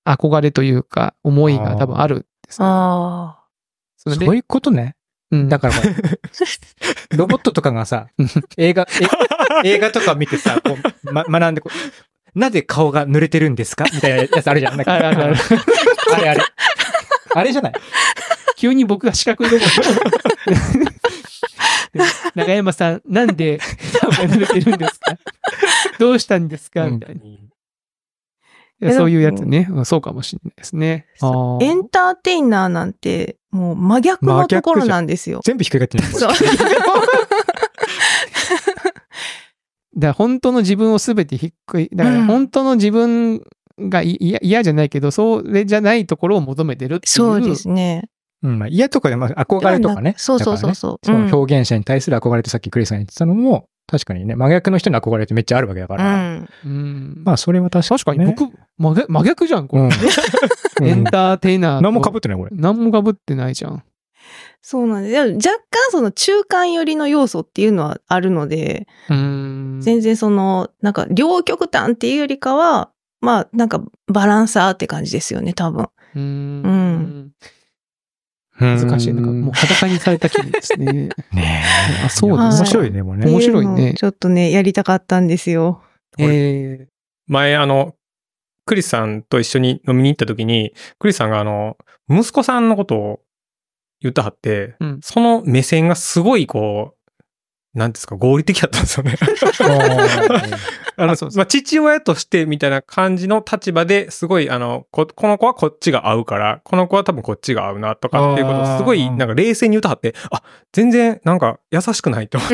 憧れというか、思いが多分あるんですね。 ああ。 そそういうことね。 うん、 だから、ロボットとかがさ、映画、映画とか見てさ、こう、ま、学んでこう、なぜ顔が濡れてるんですかみたいなやつあるじゃん。なんかあるあるある。 あれあれ。あれじゃない？ 急に僕が四角いロボット。長山さん、なんで顔が濡れてるんですか？どうしたんですかみたいな。いやそういうやつね、うん。そうかもしれないですね。 エンターテイナーなんて、もう真逆のところなんですよ。 全部ひっくり返ってる。 そう。だから本当の自分をすべてひっくり、だから本当の自分が嫌、嫌じゃないけど、それじゃないところを求めてるっていう。 そうですね。 うん、まあ嫌とかで、まあ憧れとかね。 そうそうそうそう。 その表現者に対する憧れってさっきクリスさん言ってたのも、確かにね、真逆の人に憧れってめっちゃあるわけだから。 うん。 うん、 まあそれは確かに、ね。 確かに僕、真逆、真逆じゃん、これ。うん、エンターテイナー。 何も被ってない、これ。 何も被ってないじゃん。 そうなんです。若干その中間寄りの要素っていうのはあるので、 うん全然その、なんか両極端っていうよりかは、まあなんかバランサーって感じですよね、多分。 うんうん難しい。なんかもう裸にされた気分ですね。 ねえ。あ、そうです。 面白いね、もうね。 面白いね。 ちょっとね、やりたかったんですよ。 えー、 前、あの、クリスさんと一緒に飲みに行った時に、クリスさんがあの、息子さんのことを言ったはって、 うん、 その目線がすごいこう、なんですか、合理的だったんですよね。あの、まあ、父親としてみたいな感じの立場ですごい、あの、こ、この子はこっちが合うから、この子は多分こっちが合うなとかっていうことをすごい、なんか冷静に言うとはって、あ、全然なんか優しくないと思って。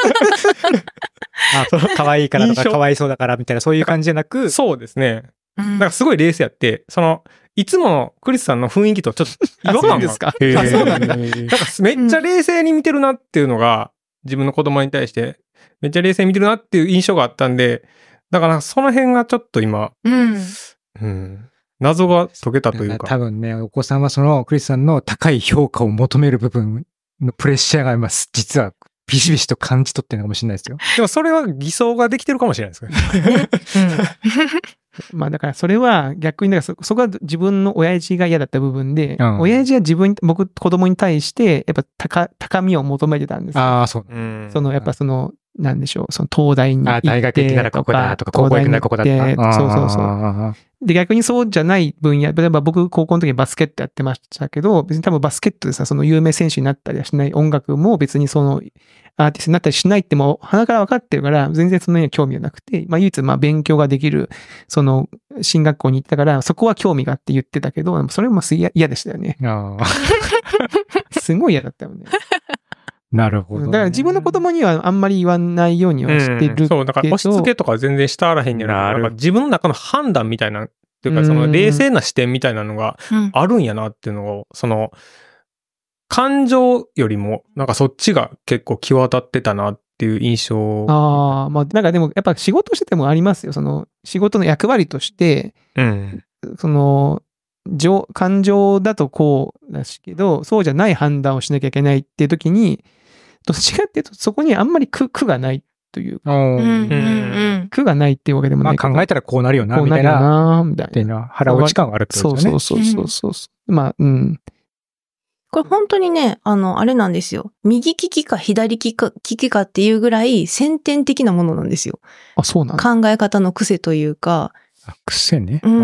あ、そう、可愛いからとか可愛そうだからみたいなそういう感じじゃなく。 そうですね。なんかすごい冷静やって、その、いつものクリスさんの雰囲気とちょっと違和感が。 ですか？ あ、そうなんだ。なんかめっちゃ冷静に見てるなっていうのが、自分の子供に対してめっちゃ冷静に見てるなっていう印象があったんで、だからその辺がちょっと今、 うん、 うん、謎が解けたというか。 多分ね、お子さんはそのクリスさんの高い評価を求める部分のプレッシャーが今、実はビシビシと感じ取ってるのかもしれないですよ。 でもそれは偽装ができてるかもしれないですね。 うん、まあだからそれは逆にだから そ, そこは自分の親父が嫌だった部分で、うん、親父は自分、僕、子供に対してやっぱ 高, 高みを求めてたんですよ。 ああ、そう。 そのやっぱその、なんでしょう、その東大に行って。 あ、大学行ったらここだとか、高校行ったらここだとか。 そうそうそう。で、逆にそうじゃない分野、例えば僕、高校の時にバスケットやってましたけど、別に多分バスケットでさ、その有名選手になったりはしない、音楽も別にその、アーティストになったりしないってもう鼻から分かってるから、全然その辺は興味がなくて、まあ唯一まあ勉強ができる、その、進学校に行ったから、そこは興味があって言ってたけど、それも嫌でしたよね。すごい嫌だったよね。 なるほど、ね。 だから自分の子供にはあんまり言わないようにはしてるけど、うん、 そう、だから押し付けとか全然したあらへんやな。なんか自分の中の判断みたいな、っていうかその冷静な視点みたいなのがあるんやなっていうのを、その、感情よりも、なんかそっちが結構際立ってたなっていう印象。 ああ、まあなんかでもやっぱ仕事しててもありますよ。その仕事の役割として、 うん、 その、感情だとこうだしけど、そうじゃない判断をしなきゃいけないっていう時に、どっちかっていうとそこにあんまり苦、苦がないというか、うんうん、苦がないっていうわけでもないけど。 まあ考えたらこうなるよな、みたいな。こうなるよな、みたいな。っていうのは腹落ち感があるってことですね。 そうそうそうそう。まあ、うん。 これ本当にね、あの、あれなんですよ。右利きか左利きか、利きかっていうぐらい先天的なものなんですよ。 あ、そうなんだ。 考え方の癖というか。 あ、癖ね。 うん。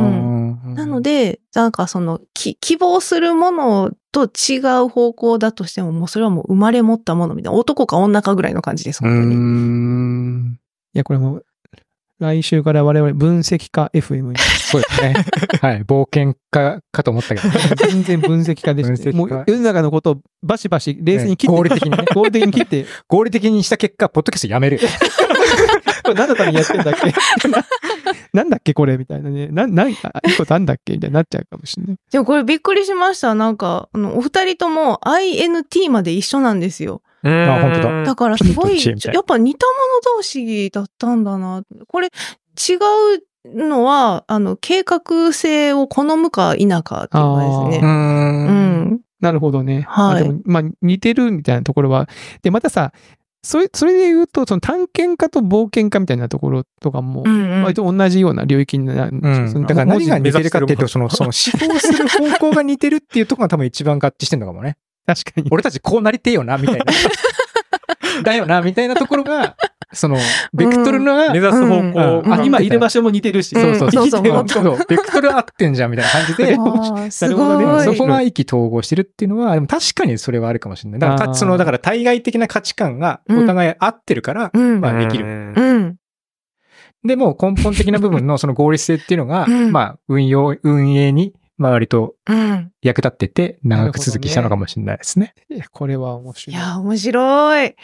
なので、なんかその、き、希望するものと違う方向だとしても、もうそれはもう生まれ持ったものみたいな。男か女かぐらいの感じです、本当に。 うーん。いや、これもう、来週から我々分析家 エフエム に。 そうですね。はい。冒険家かと思ったけど。 全然分析家ですね。もう世の中のことをバシバシ冷静に切って、 ね、合理的にね。 合理的に切って。 合理的にした結果、ポッドキャストやめる。 これ何のためにやってんだっけなんだっけこれみたいなね。な、なんか、いいことあんだっけみたいになっちゃうかもしれない。 でもこれびっくりしました。なんか、あの、お二人とも アイエヌティー まで一緒なんですよ。 あ、本当だ。 だからすごい、やっぱ似た者同士だったんだな。これ、違うのは、あの、計画性を好むか否かっていうのですね。 うん。なるほどね。 はい。 まあ、でも、まあ、似てるみたいなところは。で、またさ、 それ、それで言うと、その探検家と冒険家みたいなところとかも、割と同じような領域になるんですよ。 だから何が似てるかっていうと、その、その思考する方向が似てるっていうところが多分一番合致してんのかもね。 確かに。 俺たちこうなりてえよな、みたいな。だよな、みたいなところが、その、ベクトルの、 目指す方向、 あ、今いる場所も似てるし。 そうそうそう。 そう。ベクトル合ってんじゃん、みたいな感じで。 なるほどね。そこが意気投合してるっていうのは、でも確かにそれはあるかもしれない。だから、その、だから対外的な価値観がお互い合ってるから、まあできる。 うんでも根本的な部分のその合理性っていうのが、まあ運用、運営に、まあ割と役立ってて長く続きしたのかもしれないですね。 ねこれは面白い。 いや、面白い。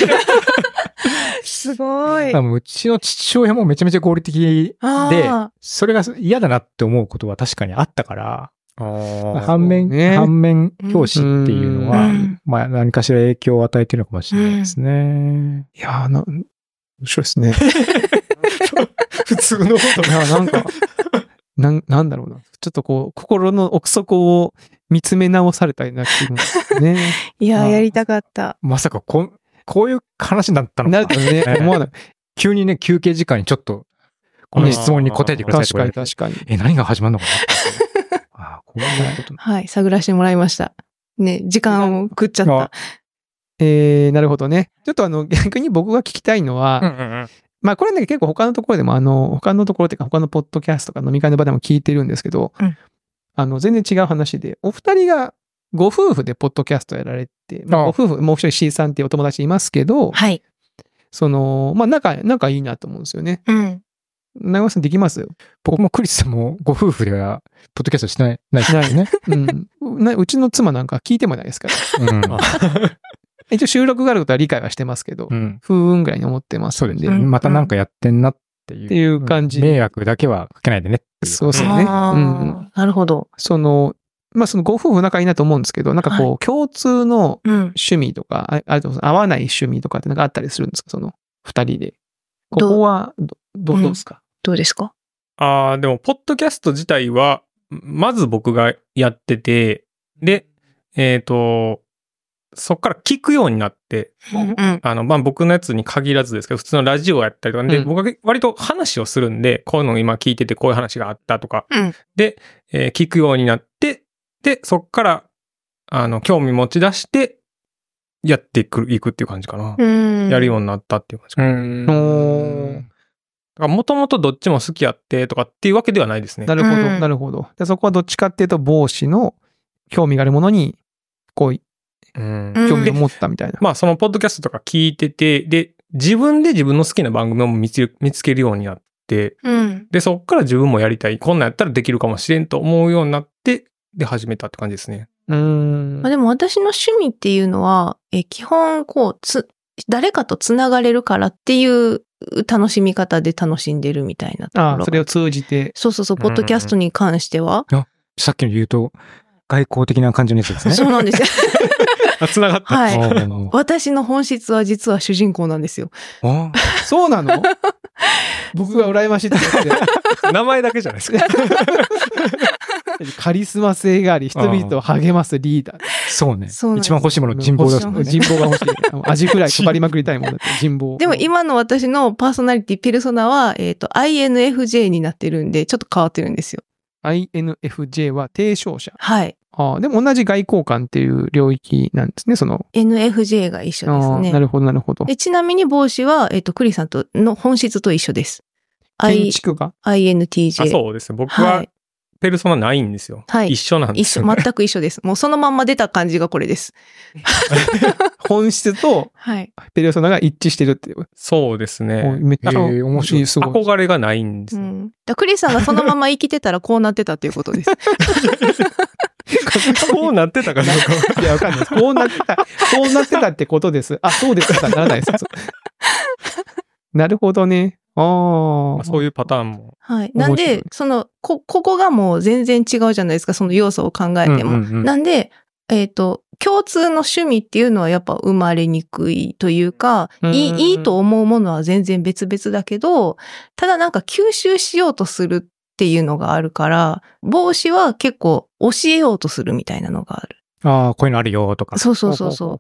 すごい。 うちの父親もめちゃめちゃ合理的で、それが嫌だなって思うことは確かにあったから、反面、ね、反面教師っていうのは、うん、まあ何かしら影響を与えてるのかもしれないですね。うん、 いやーな、面白いですね。 普通のこといや、なんか、なん、なんだろうな。ちょっとこう、心の奥底を見つめ直されたような気もね。 いや、やりたかった。 まさかこ、こういう話になったのかなるとね、思わない。 急にね、休憩時間にちょっと、この質問に答えてくださいって言われて。 確かに確かに。え、何が始まるのかなあこういうこと。 はい、探らせてもらいました。ね、時間を食っちゃった。 えー、なるほどね。ちょっとあの、逆に僕が聞きたいのは、うんうんうん、まあこれね結構他のところでもあの、他のところっていうか他のポッドキャストとか飲み会の場でも聞いてるんですけど、うん、あの、全然違う話で、お二人がご夫婦でポッドキャストやられて、まあ、ご夫婦、もう一人 C さんっていうお友達いますけど、 はい。 その、まあ仲、仲いいなと思うんですよね。うん。長尾さんできますよ。 僕もクリスさんもご夫婦では、ポッドキャストしない、ないですね。 うん。うちの妻なんか聞いてもないですから。うん。一応収録があることは理解はしてますけど、うん、不運ぐらいに思ってますんで。 そうですね。またなんかやってんなっていう。 っていう感じ。 迷惑だけはかけないでね。 そうですね。うん。 なるほど。 その、まあそのご夫婦仲いいなと思うんですけど、なんかこう、共通の趣味とか、はい、あと合わない趣味とかってなんかあったりするんですか、その二人で。ここはど、どうですか、うん、 どうですか？ ああ、でも、ポッドキャスト自体は、まず僕がやってて、で、えっと、そっから聞くようになって、うん、あの、まあ、僕のやつに限らずですけど、普通のラジオやったりとかで、うん、僕は割と話をするんで、こういうの今聞いててこういう話があったとか、うん、で、えー、聞くようになって、で、そっから、あの、興味持ち出して、やっていく、いくっていう感じかな。やるようになったっていう感じかな。うんもともとどっちも好きやってとかっていうわけではないですね。 なるほど、なるほど。でそこはどっちかっていうと、帽子の興味があるものに、こう、うん、興味を持ったみたいな。 まあ、そのポッドキャストとか聞いてて、で、自分で自分の好きな番組を見つ、見つけるようになって、うん、で、そっから自分もやりたい。こんなんやったらできるかもしれんと思うようになって、で、始めたって感じですね。 うん。まあ、でも私の趣味っていうのは、え基本、こう、つ、誰かとつながれるからっていう楽しみ方で楽しんでるみたいなところ。 ああ、それを通じて。 そうそうそう、ポッドキャストに関しては。 うん、あ、さっきの言うと、外交的な感じのやつですね。 そうなんですよ。 あ、繋がった。 はい。私の本質は実は主人公なんですよ。 あそうなの僕が羨ましいって言って。 名前だけじゃないですか。 カリスマ性があり、人々を励ますリーダー。 そうね。そう一番欲しいもの、人望だ、ね。 人望が欲しい。アジフライ配りまくりたいもんだって、人望。 でも今の私のパーソナリティ、ペルソナは、えっと、アイエヌエフジェー になってるんで、ちょっと変わってるんですよ。 アイエヌエフジェー は提唱者。 はい。 ああ、でも同じ外交官っていう領域なんですね、その。 エヌエフジェー が一緒ですね。 なるほど、なるほど。 でちなみに帽子は、えっと、クリさんとの本質と一緒です。 建築がアイエヌティージェー。 あ、そうですね。僕は、ペルソナないんですよ。はい。一緒なんですよ、 ね。一緒、全く一緒です。もうそのまんま出た感じがこれです。 本質と、ペルソナが一致してるっていう。 そうですね。 めっちゃ面白い。 憧れがないんですよ。うん、 だクリスさんがそのまま生きてたらこうなってたっていうことです。 こうなってたかどうか。いや、わかんないです。こうなってた、こうなってたってことです。あ、そうですか、ならないです。なるほどね。ああ。 そういうパターンも。 はい。なんで、その、こ、ここがもう全然違うじゃないですか、その要素を考えても。うんうんうん、なんで、えっと、共通の趣味っていうのはやっぱ生まれにくいというか、いい、いいと思うものは全然別々だけど、ただなんか吸収しようとするっていうのがあるから、帽子は結構教えようとするみたいなのがある。 ああ、こういうのあるよとか。 そうそうそうそう。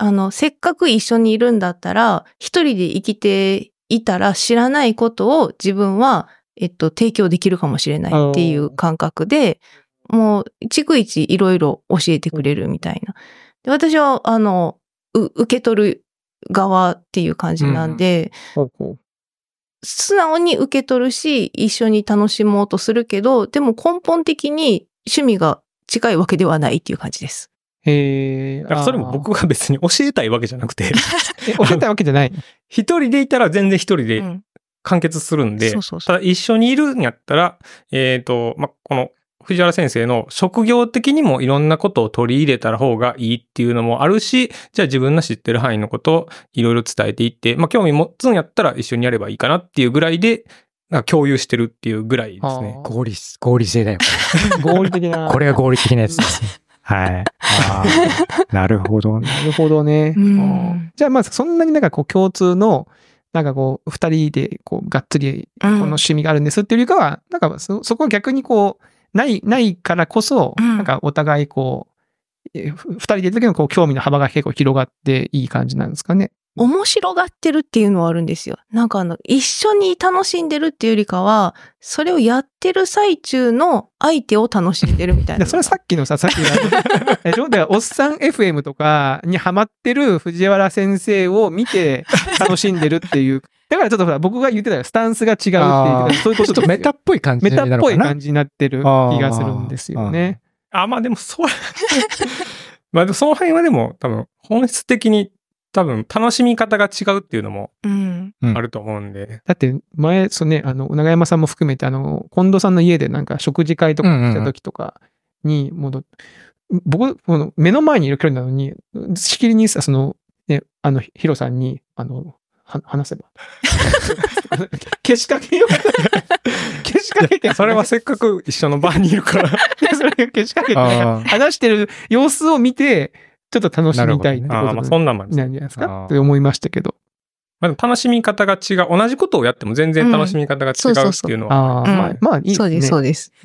あの、せっかく一緒にいるんだったら、一人で生きていたら知らないことを自分は、えっと、提供できるかもしれないっていう感覚で、もう、逐一いろいろ教えてくれるみたいな。で私は、あの、う、受け取る側っていう感じなんで、うん、ほうほう素直に受け取るし、一緒に楽しもうとするけど、でも根本的に趣味が近いわけではないっていう感じです。 へえ。 だからそれも僕が別に教えたいわけじゃなくて。 教えたいわけじゃない。 一人でいたら全然一人で完結するんで、うん、そうそうそう、ただ一緒にいるんやったら、えっと、ま、この藤原先生の職業的にもいろんなことを取り入れた方がいいっていうのもあるし、じゃあ自分の知ってる範囲のことをいろいろ伝えていって、まあ興味持つんやったら一緒にやればいいかなっていうぐらいで、なんか共有してるっていうぐらいですね。 合理、合理性だよ。 合理的な。 これが合理的なやつですね。はい。あなるほど。 なるほどね。じゃあまあそんなになんかこう共通の、なんかこう二人でこうがっつりこの趣味があるんですっていうよりかは、なんか そ, そこは逆にこう、ない、ないからこそ、なんかお互いこう、二人でいる時のこう興味の幅が結構広がっていい感じなんですかね。 面白がってるっていうのはあるんですよ。なんかあの、一緒に楽しんでるっていうよりかは、それをやってる最中の相手を楽しんでるみたいな。 それはさっきのさ、さっきの、え、ちょうどおっさん エフエム とかにハマってる藤原先生を見て楽しんでるっていう。だからちょっとほら、僕が言ってたよ。スタンスが違うっていう、そういうこと。 ちょっとメタっぽい感じになるのかな。 メタっぽい感じになってる気がするんですよね。 あ、まあでもそう、まあでもその辺はでも多分本質的に多分楽しみ方が違うっていうのもあると思うんで。うん、 だって前、そうね、あの、長山さんも含めて、あの、近藤さんの家でなんか食事会とかした時とかに、もう、僕、この目の前にいる距離なのに、しきりにさ、その、ね、あの、ヒロさんに、あの、話せば。消しかけよう。消しかけて。 それはせっかく一緒の場にいるから。 それが消しかけて、話してる様子を見て、ちょっと楽しみたいってことなんじゃないですかって思いましたけど。 まあ、楽しみ方が違う。同じことをやっても全然楽しみ方が違うっていうのは。 まあ、まあいいですね。 そうです、そうです。 うん。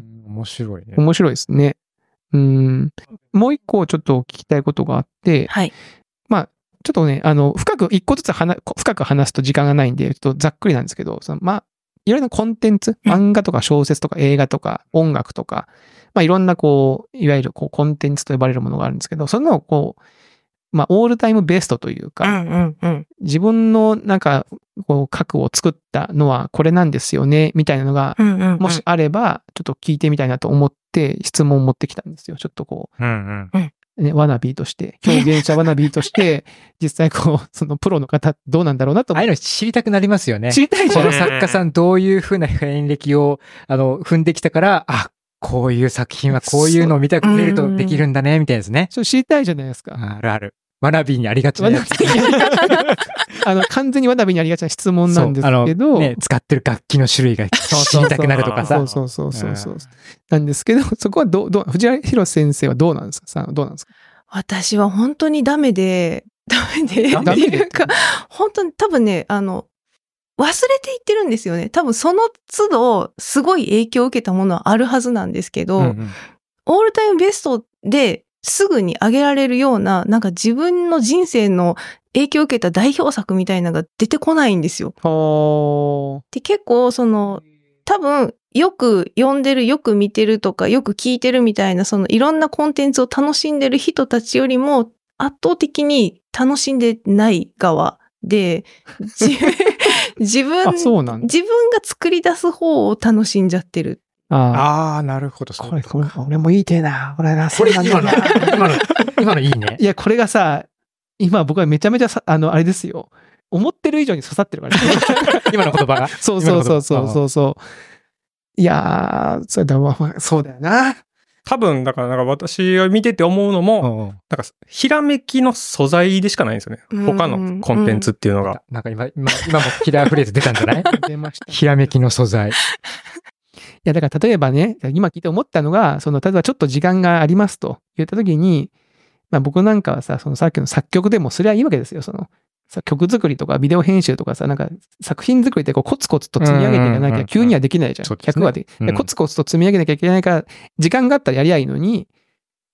面白いね。 面白いですね。うん。もう一個ちょっと聞きたいことがあって、 はい。 まあ、ちょっとね、あの、深く、一個ずつ話、深く話すと時間がないんで、ちょっとざっくりなんですけど、その、まあ、いろいろなコンテンツ、漫画とか小説とか映画とか音楽とか、まあ、いろんなこう、いわゆるこう、コンテンツと呼ばれるものがあるんですけど、そのこう、まあ、オールタイムベストというか、 うんうんうん、 自分のなんか、こう、核を作ったのはこれなんですよね、みたいなのが、 うんうんうん、 もしあれば、ちょっと聞いてみたいなと思って、質問を持ってきたんですよ。ちょっとこう、 うんうんね、ワナビーとして、表現者ワナビーとして、実際こう、そのプロの方どうなんだろうなと。 ああいうの知りたくなりますよね。 知りたいじゃん。 この作家さんどういうふうな遍歴を、あの、踏んできたから、あ、こういう作品はこういうのを見たく見るとできるんだね、みたいですね。 そう、知りたいじゃないですか。 あるある。ワナビーにありがちなやつ。 あの、完全にワナビーにありがちな質問なんですけど、 ね、使ってる楽器の種類が知りたくなるとかさ。 そうそうそうそうそう。なんですけど、そこはどう、どう、藤原弘先生はどうなんですかさどうなんですか私は本当にダメで、ダメで、 ダメでっていうか、本当に多分ね、あの、忘れていってるんですよね。多分その都度、すごい影響を受けたものはあるはずなんですけど、うんうん、オールタイムベストですぐに上げられるような、なんか自分の人生の影響を受けた代表作みたいなのが出てこないんですよ。で、結構その、多分、よく読んでる、よく見てるとか、よく聞いてるみたいな、そのいろんなコンテンツを楽しんでる人たちよりも、圧倒的に楽しんでない側で、自分、自分が作り出す方を楽しんじゃってる。 ああ、なるほど。 これ、これ、俺もいいてえな。俺な、 それなんだよな。今の、今のいいね。 いや、これがさ、今僕はめちゃめちゃさ、あの、あれですよ。思ってる以上に刺さってるからね。 今の言葉が。 そうそうそうそうそうそう。いやー、それだわ、そうだよな。 多分、だから、なんか私が見てて思うのも、うん、なんか、ひらめきの素材でしかないんですよね。他のコンテンツっていうのが。 なんか今、今、今もキラーフレーズ出たんじゃない出ました。 ひらめきの素材。 いや、だから例えばね、今聞いて思ったのが、その、例えばちょっと時間がありますと言ったときに、まあ僕なんかはさ、そのさっきの作曲でもすりゃいいわけですよ、その。さ曲作りとかビデオ編集とかさ、なんか作品作りってこうコツコツと積み上げていかなきゃ急にはできないじゃん。ひゃくわで。コツコツと積み上げなきゃいけないから、時間があったらやりゃいいのに、っ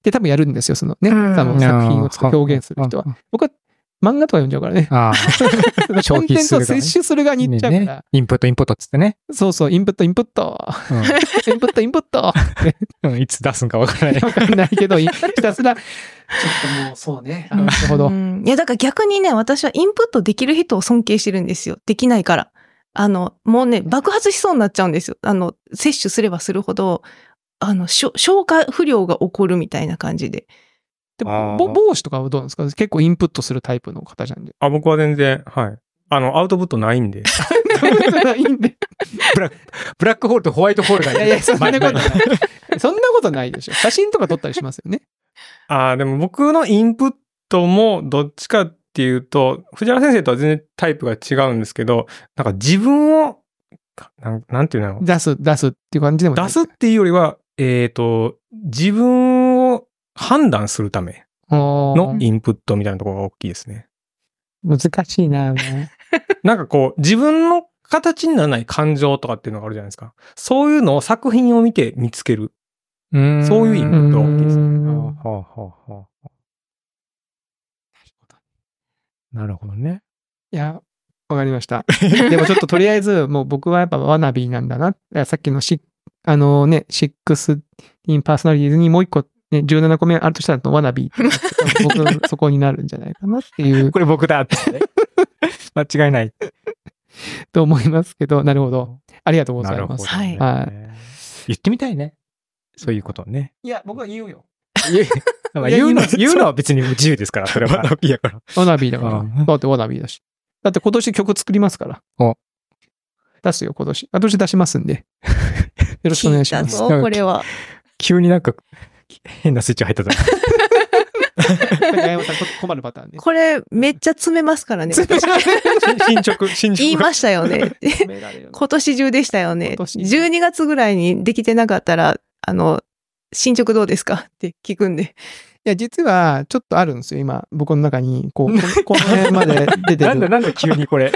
で多分やるんですよ、そのね、 うんその作品をつく表現する人は。僕は漫画とか読んじゃうからね。 ああ。 コンテンツを摂取する側に行っちゃうから。 ね、インプットインプットっつってね。 そうそう、インプットインプット。 うん、 インプットインプット。 うん、いつ出すんかわからない。 わかんないけど、ひたすら、ちょっともうそうね。なるほど。 いや、だから逆にね、私はインプットできる人を尊敬してるんですよ。できないから。あの、もうね、爆発しそうになっちゃうんですよ。あの、摂取すればするほど、あの、消化不良が起こるみたいな感じで。 でも、帽子とかはどうなんですか？結構インプットするタイプの方じゃんで。 あ、僕は全然、はい。あの、アウトプットないんで。 ないんで。 ブラック、ブラックホールとホワイトホールがいやいや、そんなことない。そんなことないでしょ。写真とか撮ったりしますよね。 ああ、でも僕のインプットもどっちかっていうと、藤原先生とは全然タイプが違うんですけど、なんか自分を、なん、なんていうの出す、出すっていう感じでもない。 出すっていうよりは、えっと、自分を判断するためのインプットみたいなところが大きいですね。 難しいな、 なんかこう、自分の形にならない感情とかっていうのがあるじゃないですか。そういうのを作品を見て見つける。 うーんそういうインプットが大きいですね。 はあはあはあはあ、なるほどね。 いや、わかりました。でもちょっととりあえず、もう僕はやっぱワナビーなんだな。さっきのし、あのね、シックスティーンパーソナリティにもう一個、ね、じゅうななこめあるとしたらワナビーって僕そこになるんじゃないかなっていう。 これ僕だって、ね。間違いない。 と思いますけど、なるほど。ありがとうございます。 はい。 はい。 言ってみたいね。そういうことをね。 いや、僕は言うよ。 言う、言うの、言うのは別に自由ですから、それは。ワナビーやから。 ワナビーだから。だってワナビーだし。だって今年曲作りますから。 お出すよ、今年。今年出しますんで。よろしくお願いします。 聞いたぞ、これは。 急になんか、変なスイッチ入ったぞ。 困るパターンね。 これ、めっちゃ詰めますからね。 進捗、進捗。 言いましたよね。今年中でしたよね。じゅうにがつぐらいにできてなかったら、あの、進捗どうですかって聞くんで。 いや、実は、ちょっとあるんですよ、今。僕の中に、こう、この辺まで出てる。 なんだ、なんだ、急にこれ。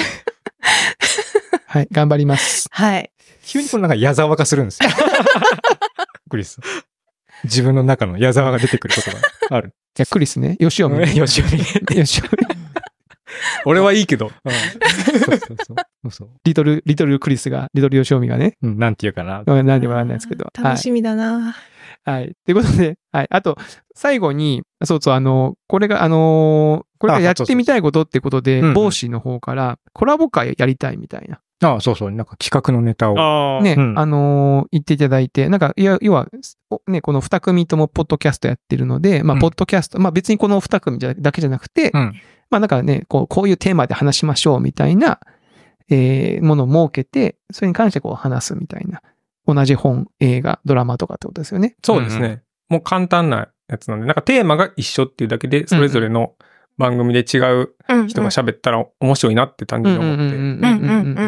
はい、頑張ります。 はい。 急にこのなんか矢沢化するんですよ。クリス。自分の中の矢沢が出てくることがある。 じゃクリスね。吉尾ね。 吉尾ね。 吉尾。 俺はいいけど。 うん、そうそうそうそう。 リトル、リトルクリスが、リトル吉尾美がね。 うん、なんて言うかな。 なんでもわかんないですけど。 楽しみだな。 はい。はい。ということで、はい。あと、最後に、そうそう、あの、これが、あの、これがやってみたいことってことで、帽子の方からコラボ会やりたいみたいな。 ああ、そうそう。なんか企画のネタを。 ね、うん、あのー、言っていただいて、なんか、いや、要は、ね、この二組ともポッドキャストやってるので、まあ、ポッドキャスト、うん、まあ別にこの二組じゃだけじゃなくて、うん、まあなんかね、こう、こういうテーマで話しましょうみたいな、えー、ものを設けて、それに関してこう話すみたいな。同じ本、映画、ドラマとかってことですよね。 そうですね。うんうん、もう簡単なやつなんで、なんかテーマが一緒っていうだけで、それぞれの、うん番組で違う人が喋ったら面白いなって単純に思って。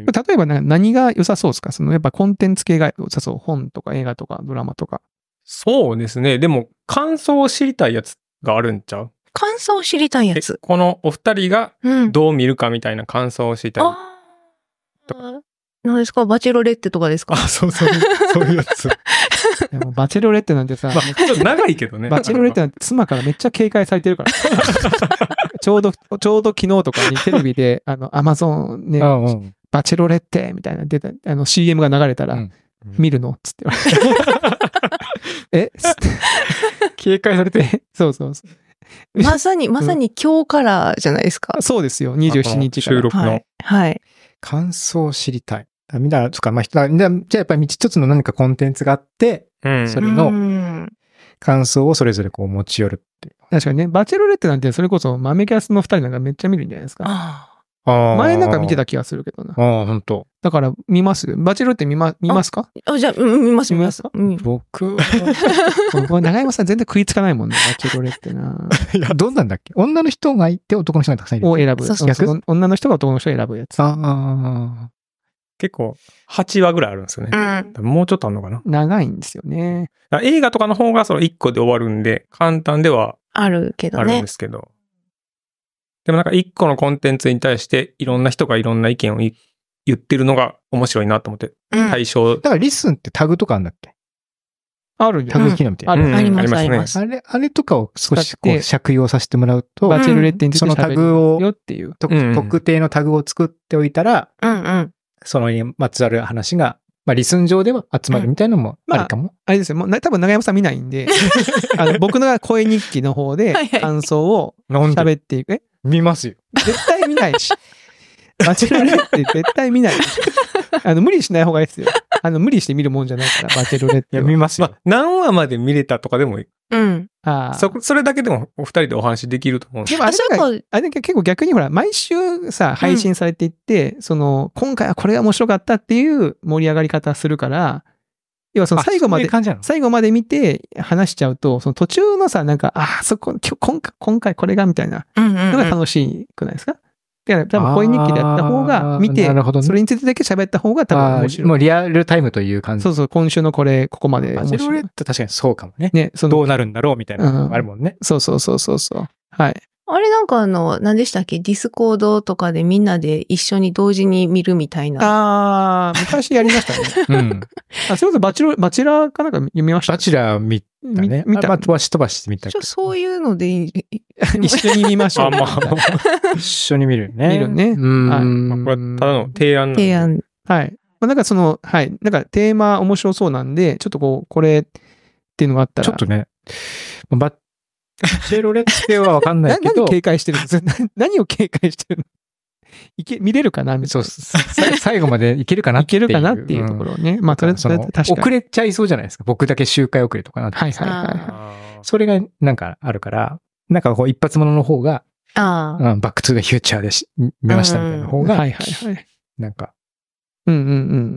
例えば何が良さそうですか？そのやっぱコンテンツ系が良さそう。本とか映画とかドラマとか。 そうですね。でも感想を知りたいやつがあるんちゃう？ 感想を知りたいやつ。 このお二人がどう見るかみたいな感想を知りたい。うん、あ何ですか？バチェロレッテとかですか？ あ、そうそう。そういうやつ。 でもバチェロレッテなんてさ、まあ、 ちょっと長いけどね。 バチェロレッテなんて妻からめっちゃ警戒されてるから。ちょうど、ちょうど昨日とかにテレビで、あの、アマゾンね、うんうん、バチェロレッテみたいな出た、あの シーエム が流れたら、うん、見るのつって言われて。え警戒されてそうそうそう。 まさに、まさに今日からじゃないですか。 そうですよ。にじゅうしちにちから。 収録の。 はい。はい、 感想を知りたい。みんな、つか、まあ、じゃあやっぱり一つの何かコンテンツがあって、うん、それの感想をそれぞれこう持ち寄るっていう。 確かにね、バチェロレッテなんてそれこそ豆キャスの二人なんかめっちゃ見るんじゃないですか。ああ。前なんか見てた気がするけどな。 ああ、本当。 だから見ます。バチェロレッテ見ま、見ますか？ あ、じゃあ、うん、見ます、見ますか？ うん、僕は、長山さん全然食いつかないもんね、バチェロレッテな。 いや、どんなんだっけ？女の人がいて男の人がたくさんいる。 を選ぶ。 そうそうそう。女の人が男の人を選ぶやつ。 ああ。 結構、はちわぐらいあるんですよね。うん、もうちょっとあるのかな？ 長いんですよね。 映画とかの方がそのいっこで終わるんで、簡単ではあるけどね。 あるんですけど。でもなんかいっこのコンテンツに対していろんな人がいろんな意見を言ってるのが面白いなと思って。うん、対象。 だからリスンってタグとかあるんだっけ？ あるんタグ機能みたいな。 ある。 あります、あります。 あれ、あれとかを少しこう借用させてもらうと、 バチェロレッテについてそのタグを、 よっていう。 特定のタグを作っておいたら、 うんうん。 そのにまつわる話が、まあ、リスン上では集まるみたいなのもあるかも。 まあ、あれですよ。もう多分長山さん見ないんで、あの僕の声日記の方で感想を喋っていく。え見ますよ。 絶対見ないし。バチェロレッテ絶対見ないし。あの、無理しない方がいいですよ。あの、無理して見るもんじゃないから、バチェロレッテ。 いや、見ますよ。 まあ、何話まで見れたとかでもいい。 うん。 ああ。 そ、それだけでもお二人でお話できると思うんですでもあれが、あれ結構逆にほら、毎週さ、配信されていって、うん、その、今回はこれが面白かったっていう盛り上がり方するから、要はその最後まで、最後まで見て話しちゃうと、その途中のさ、なんか、ああ、そこ、今回、今回これがみたいなのが楽しくないですか？だから多分声日記でやった方が見て、ね、それについてだけ喋った方が多分面白い。 もうリアルタイムという感じ。 そうそう、今週のこれ、ここまで面白い。 バチェロレッテ確かにそうかもね。ね、そのどうなるんだろうみたいなのがあるもんね、 うん。そうそうそうそうそう。はい。 あれなんかあの、何でしたっけ？ディスコードとかでみんなで一緒に同時に見るみたいな。 ああ、昔やりましたね。うん。あ、それこそバチェロ、バチェラーかなんか読みました、 バチェラー見たね。見た。まあ、飛ばし飛ばしてみたけど。 そういうのでいい。 一緒に見ましょう。あ、まあ、 一緒に見るね。 見るね。 うん。 はい。まあ、これただの提案なんで。 提案。 はい。まあ、なんかその、はい。なんかテーマ面白そうなんで、ちょっとこう、これっていうのがあったら。 ちょっとね。ババチェロレッテはわかんないけど。 何警戒してるんですか？何を警戒してるの？いけ、見れるかなみたいな。 そう、最後までいけるかなっていう。 いけるかなっていうところをね。うん、まあ、それ、それ確かに。 遅れちゃいそうじゃないですか。僕だけ周回遅れとかなって。 はいはいはい。 それがなんかあるから、なんかこう一発物の方が、 あうん、バックトゥーザフューチャーでし見ましたみたいな方が、 はいはいはい。 なんか、 うんうんうんうん。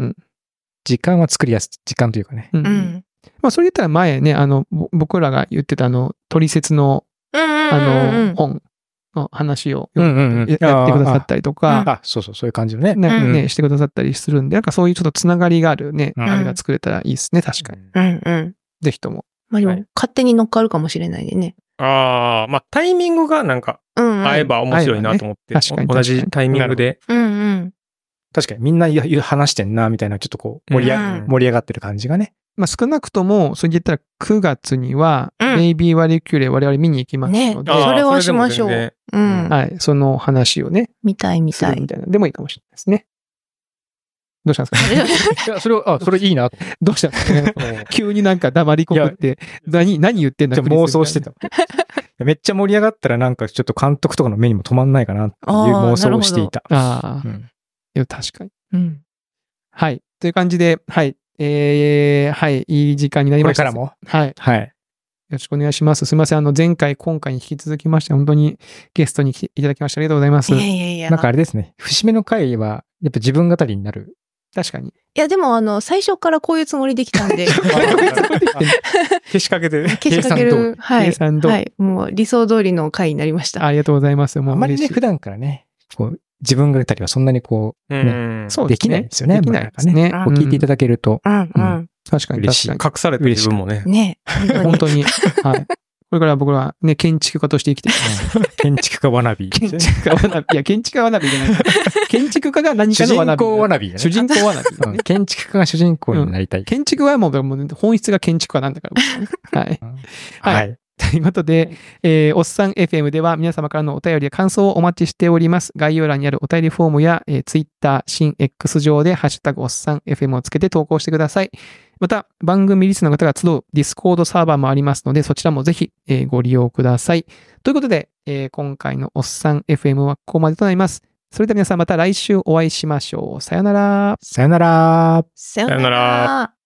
時間は作りやすい、時間というかね。 うん。うん、まあ、それ言ったら前ね、あの、僕らが言ってたあの、トリセツの、あの、本の話をやってくださったりとか、 あ、そうそう、そういう感じのね。 ね、うんね、してくださったりするんで、なんかそういうちょっとつながりがあるね、うん、あれが作れたらいいですね、確かに。 うんうん。 ぜひとも。 まあでも、はい、勝手に乗っかるかもしれないでね。 ああ、まあタイミングがなんか、合えば面白いなと思って、うんうんね、確かに同じタイミングで。 うんうん。 確かにみんな話してんな、みたいな、ちょっとこう盛り、うん、盛り上がってる感じがね。 まあ少なくとも、それで言ったらくがつには、ベイビーワリキューレ我々見に行きますので。 ね、それはしましょう。 うん。はい。その話をね。 見たい見たい。 みたいな。でもいいかもしれないですね。どうしたんですか？ いや、それは、あ、それいいな。 どうしたんですかね？急になんか黙りこくって、何、何言ってんだじゃ妄想してた。めっちゃ盛り上がったらなんかちょっと監督とかの目にも止まんないかなっていう妄想をしていた。 ああ。うん、いや、確かに。うん。はい。という感じで、はい。えー、はい。いい時間になりました。 これからもはい。 はい。 よろしくお願いします。すみません。あの、前回、今回に引き続きまして、本当にゲストに来ていただきましてありがとうございます。 いやいやいや。 なんかあれですね。節目の回は、やっぱ自分語りになる。 確かに。 いや、でも、あの、最初からこういうつもりできたんで。 消しかけてる。 消しかける。はい。 計算通り。 はい。もう理想通りの回になりました。 ありがとうございます。もうあまりね、普段からね、こう、自分語りはそんなにこう、ね、そうできないんですよね。 できないですね。 こう聞いていただけると。 うんうん。 確かに。 嬉しい。隠された自分もね。 ね。 本当に。はい。これから僕らはね、建築家として生きていきます。 建築家わなび。 建築家わなび。いや、建築家わなびじゃない。建築家が何かのわなび。 主人公わなび。 主人公わなび。 建築家が主人公になりたい。 建築はもう本質が建築家なんだから。はい。はい。ということで、えー、おっさん エフエム では皆様からのお便りや感想をお待ちしております。概要欄にあるお便りフォームや、えー、Twitter、新 X 上でハッシュタグおっさん エフエム をつけて投稿してください。また、番組リスナーの方が集う Discord サーバーもありますので、そちらもぜひ、えー、ご利用ください。ということで、えー、今回のおっさん エフエム はここまでとなります。それでは皆さんまた来週お会いしましょう。さよなら。 さよなら。 さよなら。